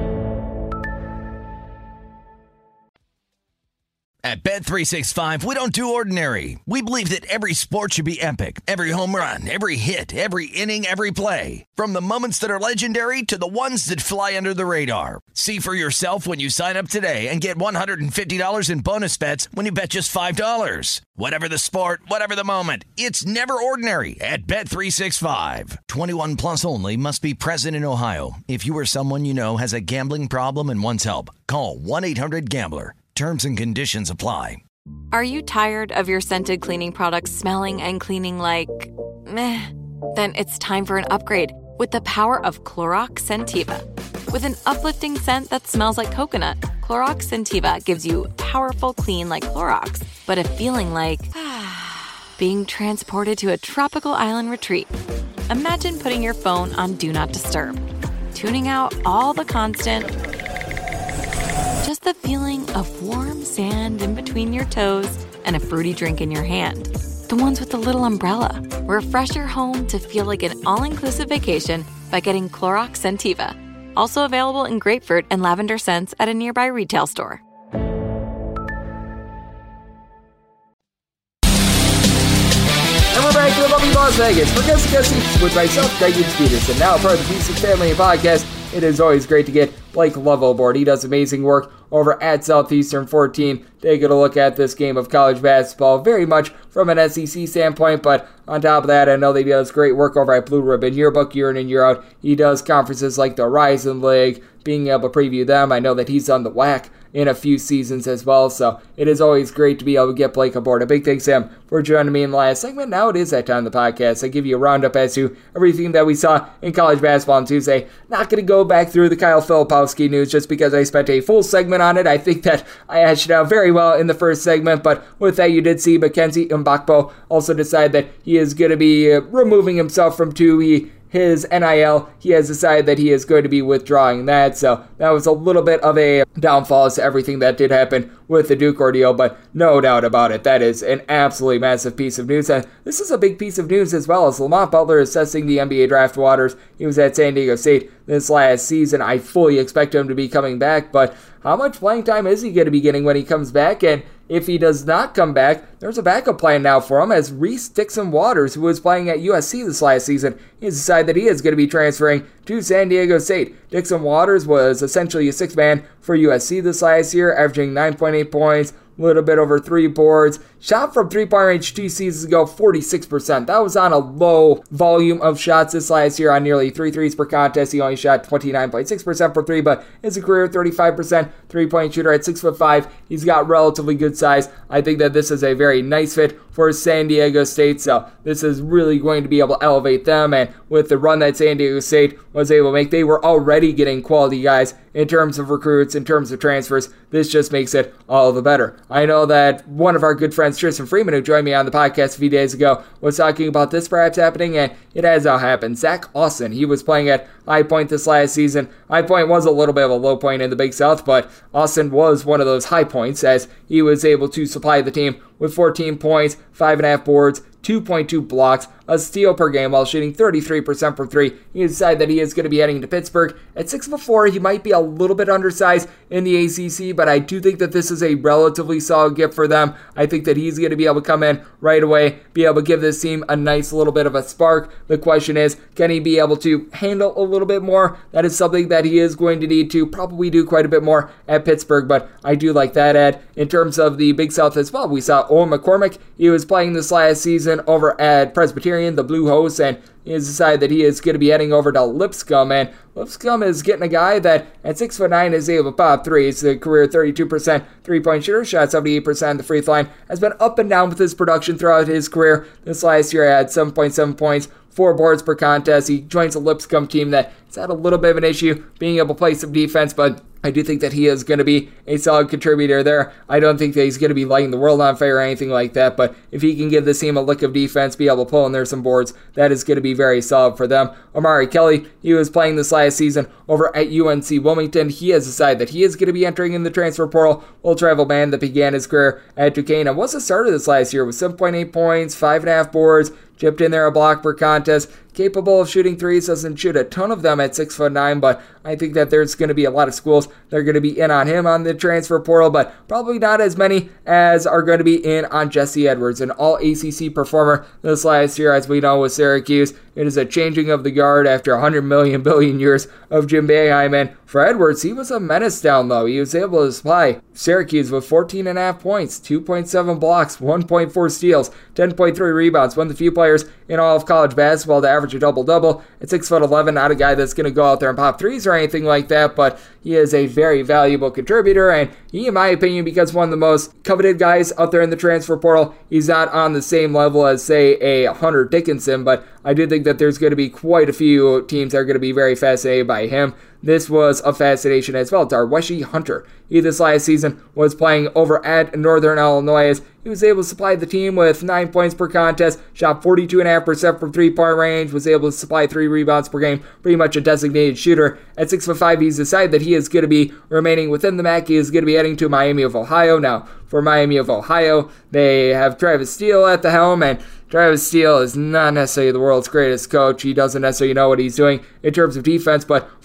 [SPEAKER 1] At Bet365, we don't do ordinary. We believe that every sport should be epic. Every home run, every hit, every inning, every play. From the moments that are legendary to the ones that fly under the radar. See for yourself when you sign up today and get $150 in bonus bets when you bet just $5. Whatever the sport, whatever the moment, it's never ordinary at Bet365. 21 plus only. Must be present in Ohio. If you or someone you know has a gambling problem and wants help, call 1-800-GAMBLER. Terms and conditions apply.
[SPEAKER 4] Are you tired of your scented cleaning products smelling and cleaning like meh? Then it's time for an upgrade with the power of Clorox Scentiva. With an uplifting scent that smells like coconut, Clorox Scentiva gives you powerful clean like Clorox, but a feeling like being transported to a tropical island retreat. Imagine putting your phone on Do Not Disturb, tuning out all the constant, just the feeling of warm sand in between your toes and a fruity drink in your hand. The ones with the little umbrella. Refresh your home to feel like an all-inclusive vacation by getting Clorox Scentiva. Also available in grapefruit and lavender scents at a nearby retail store.
[SPEAKER 3] And we're back to the lovely Las Vegas for Coast to Coast Hoops with myself, Greg Peterson, now part of the VSiN Family Podcast. it is always great to get Blake Lovell aboard. He does amazing work over at Southeastern 14, taking a look at this game of college basketball, very much from an SEC standpoint, but on top of that, I know that he does great work over at Blue Ribbon Yearbook year in and year out. He does conferences like the Horizon League, being able to preview them. I know that he's done the WAC in a few seasons as well, so it is always great to be able to get Blake aboard. A big thanks to him for joining me in the last segment. Now it is that time of the podcast. I give you a roundup as to everything that we saw in college basketball on Tuesday. Not going to go back through the Kyle Filipowski news just because I spent a full segment on it. I think that I hashed it out very well in the first segment, but with that, you did see Mackenzie Mbakpo also decide that he is going to be removing himself from his NIL. He has decided that he is going to be withdrawing that, so that was a little bit of a downfall as to everything that did happen with the Duke ordeal, but no doubt about it, that is an absolutely massive piece of news, and this is a big piece of news as well as Lamont Butler assessing the NBA draft waters. He was at San Diego State this last season. I fully expect him to be coming back, but how much playing time is he going to be getting when he comes back? And if he does not come back, there's a backup plan now for him, as Reese Dixon Waters, who was playing at USC this last season, he has decided that he is going to be transferring to San Diego State. Dixon Waters was essentially a sixth man for USC this last year, averaging 9.8 points, a little bit over 3 boards. Shot from three-point range 2 seasons ago, 46%. That was on a low volume of shots this last year on nearly 3 threes per contest. He only shot 29.6% for 3, but is a career 35% three-point shooter at 6'5". He's got relatively good size. I think that this is a very nice fit for San Diego State, so this is really going to be able to elevate them, and with the run that San Diego State was able to make, they were already getting quality guys in terms of recruits, in terms of transfers. This just makes it all the better. I know that one of our good friends, Tristan Freeman, who joined me on the podcast a few days ago, was talking about this perhaps happening, and it has now happened. Zach Austin, he was playing at High Point this last season. High Point was a little bit of a low point in the Big South, but Austin was one of those high points, as he was able to supply the team with 14 points, 5.5 boards, 2.2 blocks, a steal per game while shooting 33% from 3. He decided that he is going to be heading to Pittsburgh. At 6'4", he might be a little bit undersized in the ACC, but I do think that this is a relatively solid gift for them. I think that he's going to be able to come in right away, be able to give this team a nice little bit of a spark. The question is, can he be able to handle a little bit more? That is something that he is going to need to probably do quite a bit more at Pittsburgh, but I do like that ad. In terms of the Big South as well, we saw Owen McCormick. He was playing this last season over at Presbyterian, the Blue Hose, and he has decided that he is going to be heading over to Lipscomb, and Lipscomb is getting a guy that at 6'9" is able to pop 3. He's a career 32% three-point shooter, shot 78% on the free throw line, has been up and down with his production throughout his career. This last year, had 7.7 points, 4 boards per contest. He joins a Lipscomb team that has had a little bit of an issue being able to play some defense, but I do think that he is going to be a solid contributor there. I don't think that he's going to be lighting the world on fire or anything like that, but if he can give this team a lick of defense, be able to pull in there some boards, that is going to be very solid for them. Omari Kelly, he was playing this last season over at UNC Wilmington. He has decided that he is going to be entering in the transfer portal. Old Travel man that began his career at Duquesne and was a starter this last year with 7.8 points, 5.5 boards, chipped in there a block per contest, capable of shooting threes, doesn't shoot a ton of them at 6'9", but I think that there's going to be a lot of schools that are going to be in on him on the transfer portal, but probably not as many as are going to be in on Jesse Edwards, an all-ACC performer this last year, as we know with Syracuse. It is a changing of the guard after 100 billion years of Jim Boeheim, and for Edwards, he was a menace down low. He was able to supply Syracuse with 14.5 points, 2.7 blocks, 1.4 steals, 10.3 rebounds, one of the few players in all of college basketball to average a double-double at 6'11", not a guy that's going to go out there and pop threes or anything like that, but he is a very valuable contributor, and he, in my opinion, becomes one of the most coveted guys out there in the transfer portal. He's not on the same level as, say, a Hunter Dickinson, but I do think that there's going to be quite a few teams that are going to be very fascinated by him. This was a fascination as well. Darweshi Hunter, he this last season was playing over at Northern Illinois. He was able to supply the team with 9 points per contest, shot 42.5% from three-point range, was able to supply 3 rebounds per game, pretty much a designated shooter. At 6'5", he's decided that he is going to be remaining within the MAC. He is going to be heading to Miami of Ohio. Now, for Miami of Ohio, they have Travis Steele at the helm, and Travis Steele is not necessarily the world's greatest coach. He doesn't necessarily know what he's doing in terms of defense, but from an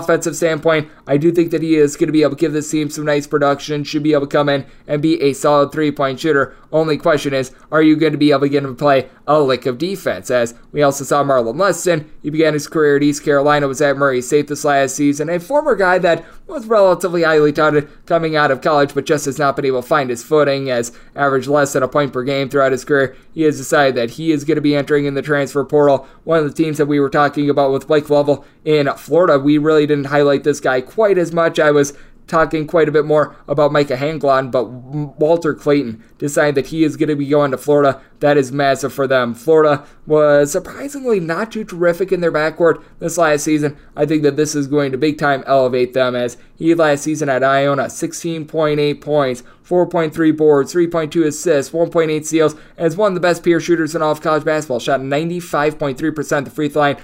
[SPEAKER 3] offensive standpoint, I do think that he is going to be able to give this team some nice production, should be able to come in and be a solid three-point shooter. Only question is, are you going to be able to get him to play a lick of defense? As we also saw Marlon Leston, he began his career at East Carolina, was at Murray State this last season, a former guy that was relatively highly touted coming out of college, but just has not been able to find his footing, as averaged less than a point per game throughout his career. He has decided that he is going to be entering in the transfer portal. One of the teams that we were talking about with Blake Lovell in Florida, we really didn't highlight this guy quite as much. I was talking quite a bit more about Micah Hanglon, but Walter Clayton decided that he is going to be going to Florida. That is massive for them. Florida was surprisingly not too terrific in their backcourt this last season. I think that this is going to big time elevate them, as he last season at Iona, 16.8 points, 4.3 boards, 3.2 assists, 1.8 steals, as one of the best pure shooters in all of college basketball. Shot 95.3% at the free throw line,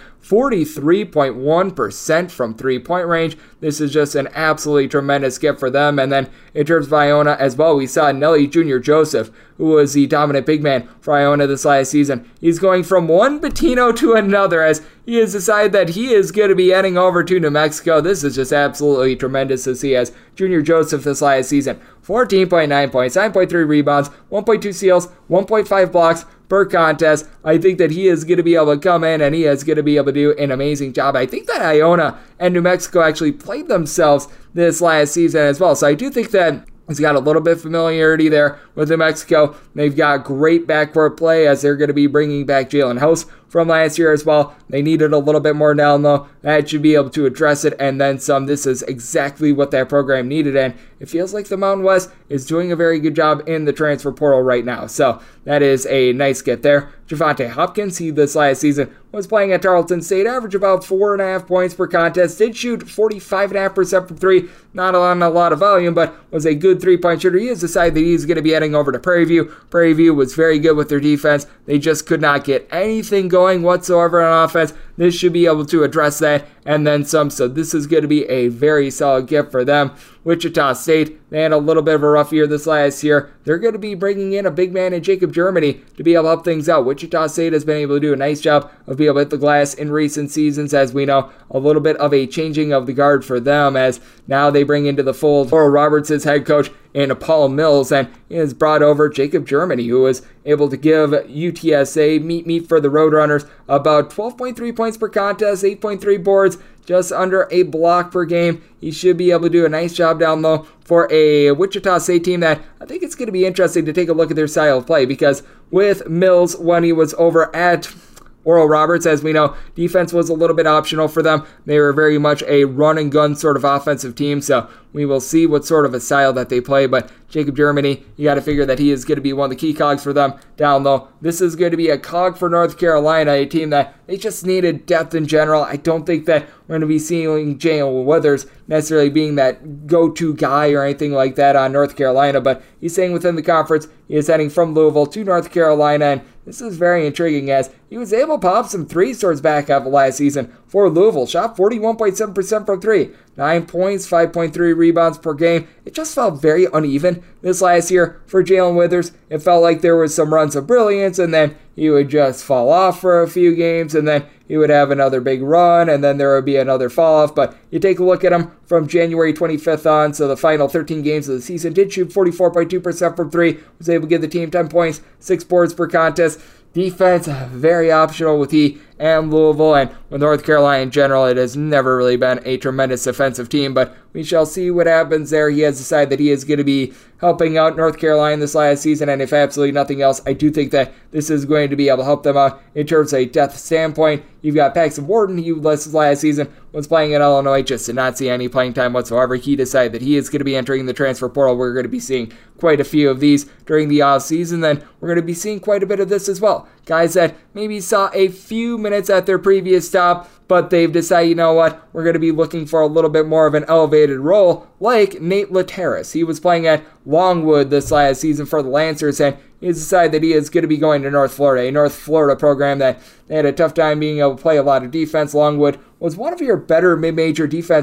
[SPEAKER 3] 43.1% from three-point range. This is just an absolutely tremendous gift for them. And then in terms of Iona as well, we saw Nelly Jr. Joseph, who was the dominant big man for Iona this last season. He's going from one Pitino to another, as he has decided that he is going to be heading over to New Mexico. This is just absolutely tremendous to see, as Junior Joseph this last season, 14.9 points, 9.3 rebounds, 1.2 steals, 1.5 blocks per contest. I think that he is going to be able to come in and he is going to be able to do an amazing job. I think that Iona and New Mexico actually played themselves this last season as well. So I do think that he's got a little bit of familiarity there with New Mexico. They've got great backcourt play, as they're going to be bringing back Jalen House from last year as well. They needed a little bit more down low. That should be able to address it and then some. This is exactly what that program needed, and it feels like the Mountain West is doing a very good job in the transfer portal right now. So that is a nice get there. Javante Hopkins, he this last season was playing at Tarleton State, averaged about 4.5 points per contest, did shoot 45.5% from three, not on a lot of volume, but was a good three-point shooter. He has decided that he's going to be heading over to Prairie View. Prairie View was very good with their defense. They just could not get anything going whatsoever on offense. This should be able to address that and then some. So this is going to be a very solid gift for them. Wichita State, they had a little bit of a rough year this last year. They're going to be bringing in a big man in Jacob Germany to be able to help things out. Wichita State has been able to do a nice job of being able to hit the glass in recent seasons, as we know. A little bit of a changing of the guard for them, as now they bring into the fold Oral Roberts as head coach and Paul Mills, and he has brought over Jacob Germany, who was able to give UTSA meat for the Roadrunners about 12.3 points per contest, 8.3 boards, just under a block per game. He should be able to do a nice job down low for a Wichita State team that I think it's going to be interesting to take a look at their style of play, because with Mills, when he was over at Oral Roberts, as we know, defense was a little bit optional for them. They were very much a run and gun sort of offensive team, so we will see what sort of a style that they play. But Jacob Germany, you got to figure that he is going to be one of the key cogs for them down low. This is going to be a cog for North Carolina, a team that they just needed depth in general. I don't think that we're going to be seeing Jalen Withers necessarily being that go-to guy or anything like that on North Carolina, but he's staying within the conference. He is heading from Louisville to North Carolina, and this is very intriguing, as he was able to pop some threes towards back half of last season for Louisville. Shot 41.7% from three, 9 points, 5.3 rebounds per game. It just felt very uneven this last year for Jalen Withers. It felt like there was some runs of brilliance, and then he would just fall off for a few games, and then he would have another big run, and then there would be another fall off. But you take a look at him from January 25th on, so the final 13 games of the season, did shoot 44.2% from three, was able to give the team 10 points, 6 boards per contest. Defense, very optional with he and Louisville, and with North Carolina in general, it has never really been a tremendous offensive team, but we shall see what happens there. He has decided that he is going to be helping out North Carolina this last season, and if absolutely nothing else, I do think that this is going to be able to help them out in terms of a depth standpoint. You've got Paxton Warden, he last season was playing at Illinois, just did not see any playing time whatsoever. He decided that he is going to be entering the transfer portal. We're going to be seeing quite a few of these during the offseason, then we're going to be seeing quite a bit of this as well. Guys that maybe saw a few minutes at their previous stop, but they've decided, you know what, we're going to be looking for a little bit more of an elevated role, like Nate Lateris. He was playing at Longwood this last season for the Lancers, and he's decided that he is going to be going to North Florida, a North Florida program that they had a tough time being able to play a lot of defense. Longwood was one of your better mid-major defenses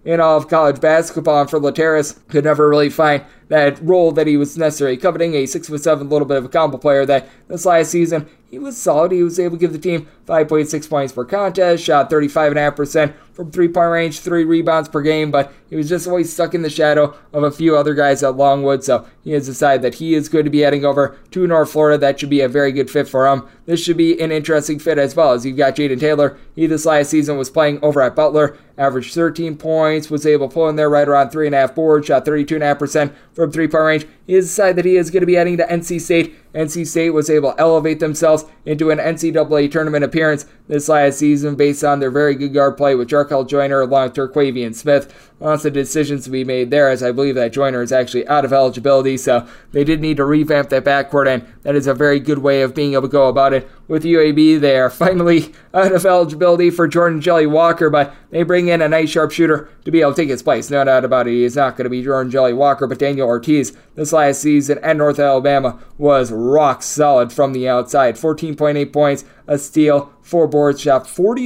[SPEAKER 3] in all of college basketball, and for Laterras, could never really find that role that he was necessarily coveting, a 6'7", little bit of a combo player that this last season, he was solid. He was able to give the team 5.6 points per contest, shot 35.5% from three-point range, 3 rebounds per game, but he was just always stuck in the shadow of a few other guys at Longwood, so he has decided that he is going to be heading over to North Florida. That should be a very good fit for him. This should be an interesting fit as well, as you've got Jaden Taylor. He this last season was playing over at Butler, averaged 13 points, was able to pull in there right around 3.5 boards, shot 32.5% from three-point range. He has decided that he is going to be heading to NC State. NC State was able to elevate themselves into an NCAA tournament appearance this last season based on their very good guard play with Jarkel Joyner along with Terquavian Smith. Lots of decisions to be made there, as I believe that Joyner is actually out of eligibility, so they did need to revamp that backcourt, and that is a very good way of being able to go about it. With UAB, they are finally out of eligibility for Jordan Jelly Walker, but they bring in a nice sharpshooter to be able to take his place. No doubt about it, he is not going to be Jordan Jelly Walker, but Daniel Ortiz this last season at North Alabama was rock solid from the outside. 14.8 points, a steal, 4 boards, shot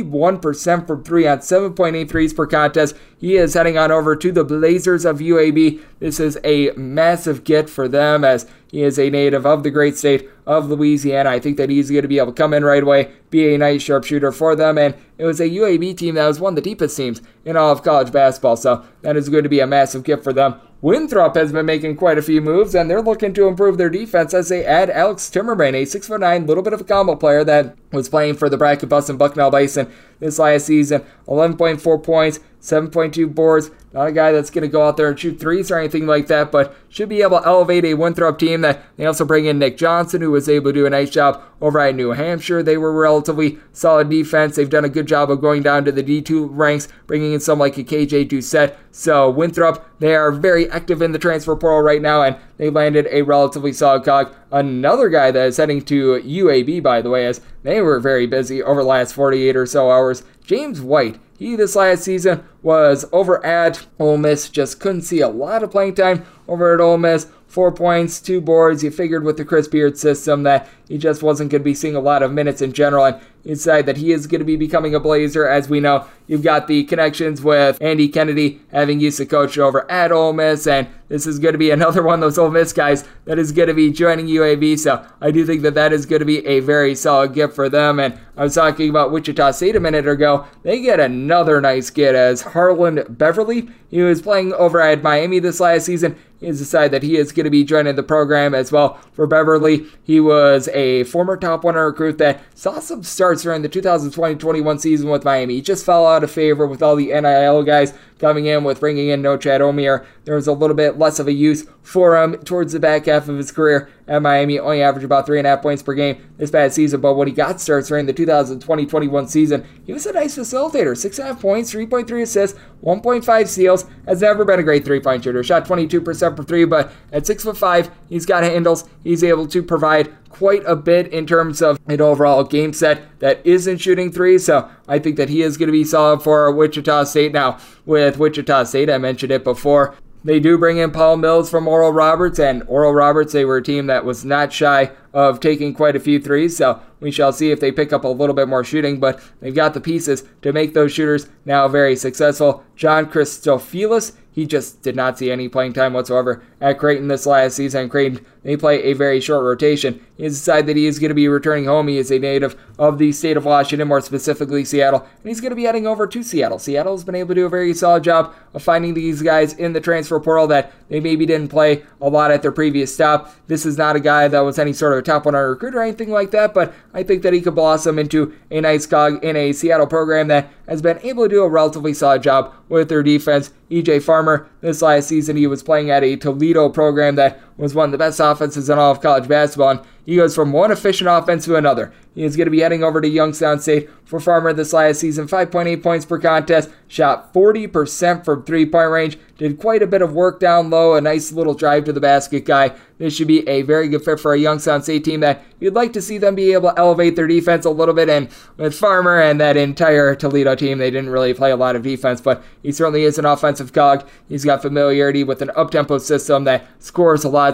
[SPEAKER 3] 41% from 3 on 7.8 threes per contest. He is heading on over to the Blazers of UAB. This is a massive get for them, as he is a native of the great state of Louisiana. I think that he's going to be able to come in right away, be a nice sharpshooter for them, and it was a UAB team that was one of the deepest teams in all of college basketball, so that is going to be a massive gift for them. Winthrop has been making quite a few moves, and they're looking to improve their defense as they add Alex Timmerman, a 6'9", little bit of a combo player that was playing for the Bracket Bus and Bucknell Bison this last season. 11.4 points, 7.2 boards. Not a guy that's going to go out there and shoot threes or anything like that, but should be able to elevate a Winthrop team. That they also bring in Nick Johnson, who was able to do a nice job over at New Hampshire. They were relatively solid defense. They've done a good job of going down to the D2 ranks, bringing in some like a KJ Doucette. So Winthrop, they are very active in the transfer portal right now, and they landed a relatively solid cog. Another guy that is heading to UAB, by the way, as they were very busy over the last 48 or so hours, James White. He this last season was over at Ole Miss, just couldn't see a lot of playing time over at Ole Miss. 4 points, 2 boards. You figured with the Chris Beard system that he just wasn't going to be seeing a lot of minutes in general, and you decide that he is going to be becoming a Blazer. As we know, you've got the connections with Andy Kennedy having used to coach over at Ole Miss, and this is going to be another one of those Ole Miss guys that is going to be joining UAB, so I do think that that is going to be a very solid gift for them. And I was talking about Wichita State a minute ago. They get another nice get as Harlan Beverly. He was playing over at Miami this last season. He has decided that he is going to be joining the program as well. For Beverly, he was a former top 100 recruit that saw some starts during the 2020-21 season with Miami. He just fell out of favor with all the NIL guys coming in, with bringing in No Chad Omier. There was a little bit less of a use for him towards the back half of his career at Miami. Only averaged about 3.5 points per game this past season, but when he got starts during the 2020-21 season, he was a nice facilitator. 6.5 points, 3.3 assists, 1.5 steals. Has never been a great three-point shooter. Shot 22% from 3, but at 6'5", he's got handles. He's able to provide quite a bit in terms of an overall game set that isn't shooting threes, so I think that he is going to be solid for Wichita State. Now, with Wichita State, I mentioned it before, they do bring in Paul Mills from Oral Roberts, and Oral Roberts, they were a team that was not shy of taking quite a few threes, so we shall see if they pick up a little bit more shooting, but they've got the pieces to make those shooters now very successful. John Christofilis, he just did not see any playing time whatsoever at Creighton this last season. Creighton, they play a very short rotation. He has decided that he is going to be returning home. He is a native of the state of Washington, more specifically Seattle, and he's going to be heading over to Seattle. Seattle has been able to do a very solid job of finding these guys in the transfer portal that they maybe didn't play a lot at their previous stop. This is not a guy that was any sort of top 100 recruit or anything like that, but I think that he could blossom into a nice cog in a Seattle program that has been able to do a relatively solid job with their defense. EJ Farmer, this last season, he was playing at a Toledo program that was one of the best offenses in all of college basketball, and he goes from one efficient offense to another. He is going to be heading over to Youngstown State. For Farmer this last season, 5.8 points per contest, shot 40% from three-point range, did quite a bit of work down low, a nice little drive to the basket guy. This should be a very good fit for a Youngstown State team that you'd like to see them be able to elevate their defense a little bit, and with Farmer and that entire Toledo team, they didn't really play a lot of defense, but he certainly is an offensive cog. He's got familiarity with an up-tempo system that scores a lot, so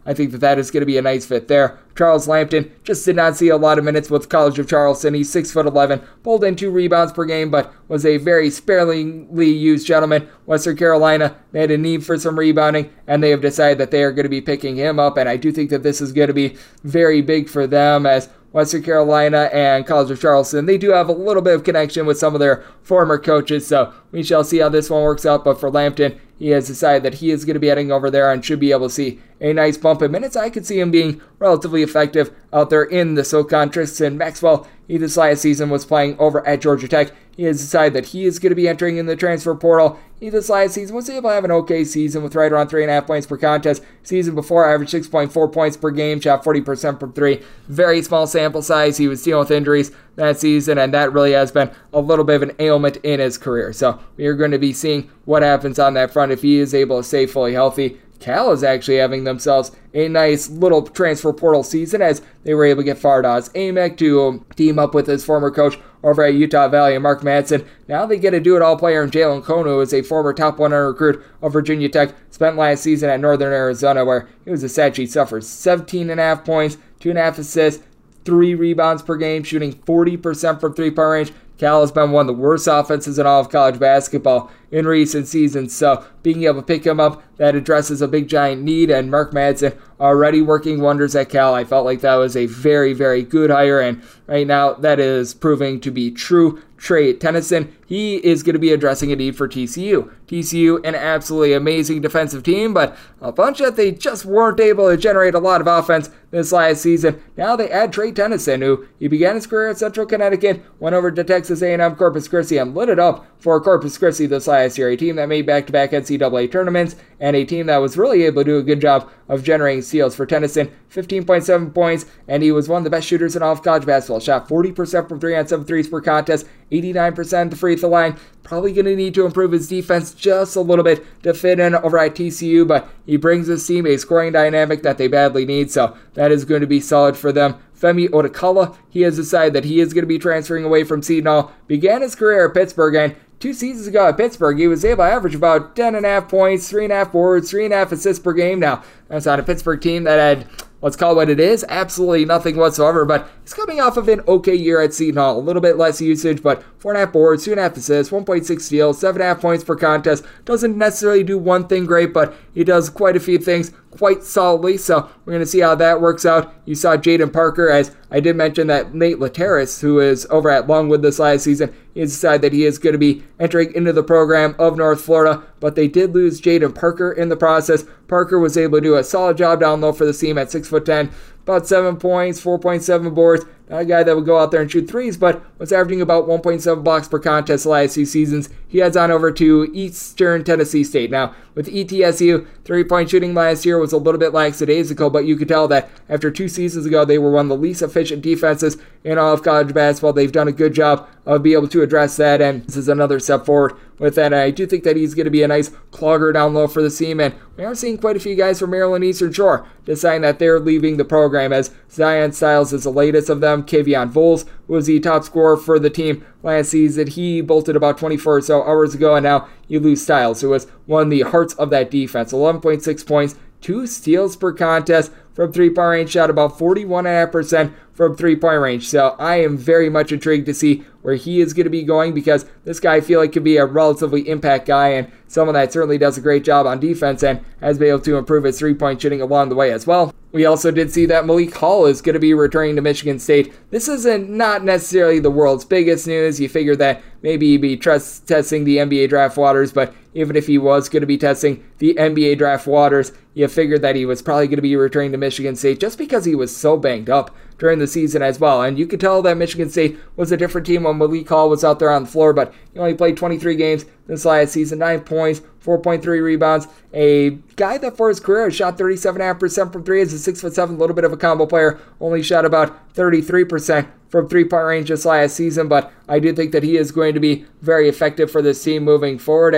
[SPEAKER 3] I think that is going to be a nice fit there. Charles Lampton just did not see a lot of minutes with College of Charleston. He's 6'11", pulled in 2 rebounds per game, but was a very sparingly used gentleman. Western Carolina, they had a need for some rebounding, and they have decided that they are going to be picking him up, and I do think that this is going to be very big for them, as Western Carolina and College of Charleston, they do have a little bit of connection with some of their former coaches, so we shall see how this one works out. But for Lampton, he has decided that he is going to be heading over there and should be able to see a nice bump in minutes. I could see him being relatively effective out there in the SoCon. Tristan Maxwell, he this last season was playing over at Georgia Tech. He has decided that he is going to be entering in the transfer portal. He this last season was able to have an okay season with right around 3.5 points per contest. Season before, averaged 6.4 points per game, shot 40% from 3. Very small sample size. He was dealing with injuries that season, and that really has been a little bit of an ailment in his career. So we are going to be seeing what happens on that front if he is able to stay fully healthy. Cal is actually having themselves a nice little transfer portal season as they were able to get Fardaws Aimaq to team up with his former coach over at Utah Valley and Mark Madsen. Now they get a do-it-all player in Jalen Cone, who is a former top 100 recruit of Virginia Tech, spent last season at Northern Arizona where he was a stat sheet sufferer. 17.5 points, 2.5 assists, 3 rebounds per game, shooting 40% from 3-point range. Cal has been one of the worst offenses in all of college basketball in recent seasons, so being able to pick him up, that addresses a big giant need, and Mark Madsen already working wonders at Cal. I felt like that was a very, very good hire, and right now that is proving to be true. Trey Tennyson, he is going to be addressing a need for TCU. TCU, an absolutely amazing defensive team, but a bunch that they just weren't able to generate a lot of offense this last season. Now they add Trey Tennyson, who he began his career at Central Connecticut, went over to Texas A&M Corpus Christi, and lit it up for Corpus Christi this last year. A team that made back-to-back NCAA tournaments, and a team that was really able to do a good job of generating steals for Tennyson. 15.7 points, and he was one of the best shooters in all of college basketball. Shot 40% from 3 on 7 threes per contest, 89% at the free throw line. Probably going to need to improve his defense just a little bit to fit in over at TCU, but he brings his team a scoring dynamic that they badly need, so that is going to be solid for them. Femi Odekala, he has decided that he is going to be transferring away from Seton Hall. Began his career at Pittsburgh, and 2 seasons ago at Pittsburgh, he was able to average about 10.5 points, 3.5 boards, 3.5 assists per game. Now, that's on a Pittsburgh team that had, let's call it what it is, absolutely nothing whatsoever, but he's coming off of an okay year at Seton Hall. A little bit less usage, but 4.5 boards, 2.5 assists, 1.6 steals, 7.5 points per contest. Doesn't necessarily do one thing great, but he does quite a few things quite solidly, so we're going to see how that works out. You saw Jaden Parker, as I did mention that Nate Lateris, who is over at Longwood this last season, he has decided that he is going to be entering into the program of North Florida, but they did lose Jaden Parker in the process. Parker was able to do a solid job down low for the team at 6'10", about 7 points, 4.7 boards. Not a guy that would go out there and shoot threes, but was averaging about 1.7 blocks per contest the last 2 seasons. He heads on over to Eastern Tennessee State. Now, with ETSU, 3-point shooting last year was a little bit lackadaisical, but you could tell that after 2 seasons ago, they were one of the least efficient defenses in all of college basketball. They've done a good job of being able to address that, and this is another step forward with that. And I do think that he's going to be a nice clogger down low for the team, and we are seeing quite a few guys from Maryland Eastern Shore deciding that they're leaving the program, as Zion Styles is the latest of them. Kavion Voles was the top scorer for the team last season. He bolted about 24 or so hours ago, and now you lose Styles, who was one of the hearts of that defense. 11.6 points, 2 steals per contest from 3-point range, shot about 41.5% from 3-point range. So I am very much intrigued to see where he is going to be going, because this guy I feel like could be a relatively impact guy and someone that certainly does a great job on defense and has been able to improve his 3-point shooting along the way as well. We also did see that Malik Hall is going to be returning to Michigan State. This isn't not necessarily the world's biggest news. You figure that maybe he'd be testing the NBA draft waters, but even if he was going to be testing the NBA draft waters, you figured that he was probably going to be returning to Michigan State just because he was so banged up during the season as well. And you could tell that Michigan State was a different team when Malik Hall was out there on the floor, but he only played 23 games this last season, 9 points, 4.3 rebounds. A guy that for his career has shot 37.5% from 3 as a 6'7", a little bit of a combo player, only shot about 33% from 3-point range this last season, but I do think that he is going to be very effective for this team moving forward. And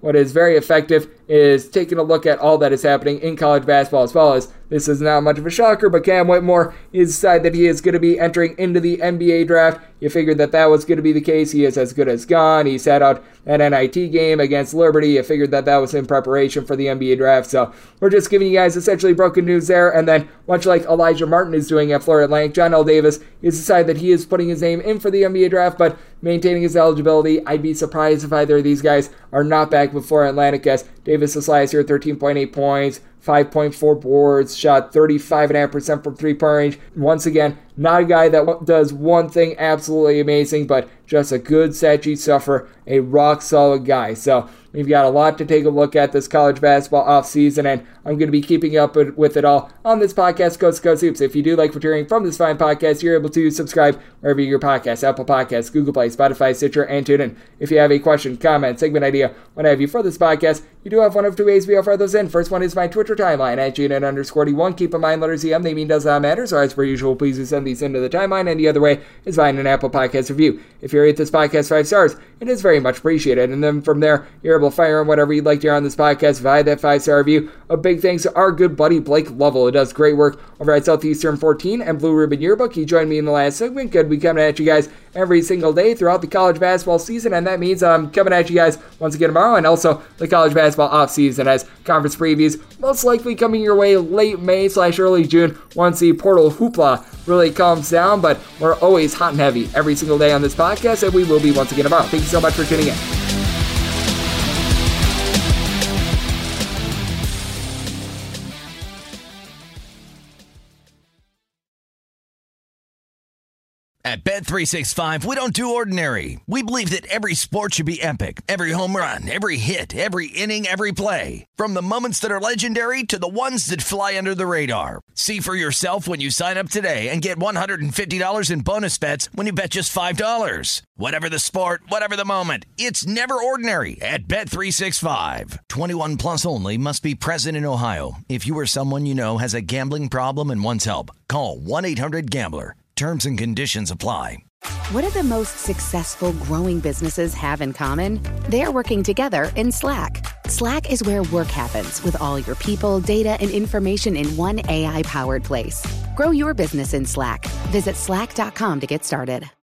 [SPEAKER 3] what is very effective is taking a look at all that is happening in college basketball as well as this is not much of a shocker, but Cam Whitmore is decided that he is going to be entering into the NBA draft. You figured that that was going to be the case. He is as good as gone. He sat out that NIT game against Liberty. You figured that that was in preparation for the NBA draft. So we're just giving you guys essentially broken news there. And then much like Elijah Martin is doing at Florida Atlantic, John L. Davis has decided that he is putting his name in for the NBA draft, but maintaining his eligibility. I'd be surprised if either of these guys are not back with Florida Atlantic, as Davis this last year, 13.8 points, 5.4 boards, shot 35.5% from three-point range. Once again, not a guy that does one thing absolutely amazing, but just a good stat sheet stuffer, a rock-solid guy. So we've got a lot to take a look at this college basketball offseason, and I'm going to be keeping up with it all on this podcast, Coast to Coast Hoops. If you do like what you're hearing from this fine podcast, you're able to subscribe wherever you get your podcasts, Apple Podcasts, Google Play, Spotify, Stitcher, and TuneIn. If you have a question, comment, segment idea, what have you for this podcast, you do have one of two ways we offer those in. First one is my Twitter timeline at GNN_D1. Keep in mind, letters EM, they mean does not matter, so as per usual, please do send these into the timeline, and the other way is find an Apple Podcast review. If you rate this podcast 5 stars, it is very much appreciated, and then from there, you're able to fire in whatever you'd like to hear on this podcast via that 5-star review. A big thanks to our good buddy Blake Lovell, who does great work over at Southeastern 14 and Blue Ribbon Yearbook. He joined me in the last segment. Good to be coming at you guys every single day throughout the college basketball season, and that means I'm coming at you guys once again tomorrow, and also the college basketball offseason as conference previews most likely coming your way late May/early June once the portal hoopla really calms down, but we're always hot and heavy every single day on this podcast, and we will be once again tomorrow. Thank you so much for tuning in.
[SPEAKER 1] At Bet365, we don't do ordinary. We believe that every sport should be epic. Every home run, every hit, every inning, every play. From the moments that are legendary to the ones that fly under the radar. See for yourself when you sign up today and get $150 in bonus bets when you bet just $5. Whatever the sport, whatever the moment, it's never ordinary at Bet365. 21 plus only. Must be present in Ohio. If you or someone you know has a gambling problem and wants help, call 1-800-GAMBLER. Terms and conditions apply.
[SPEAKER 7] What do the most successful growing businesses have in common? They're working together in Slack. Slack is where work happens with all your people, data, and information in one AI-powered place. Grow your business in Slack. Visit slack.com to get started.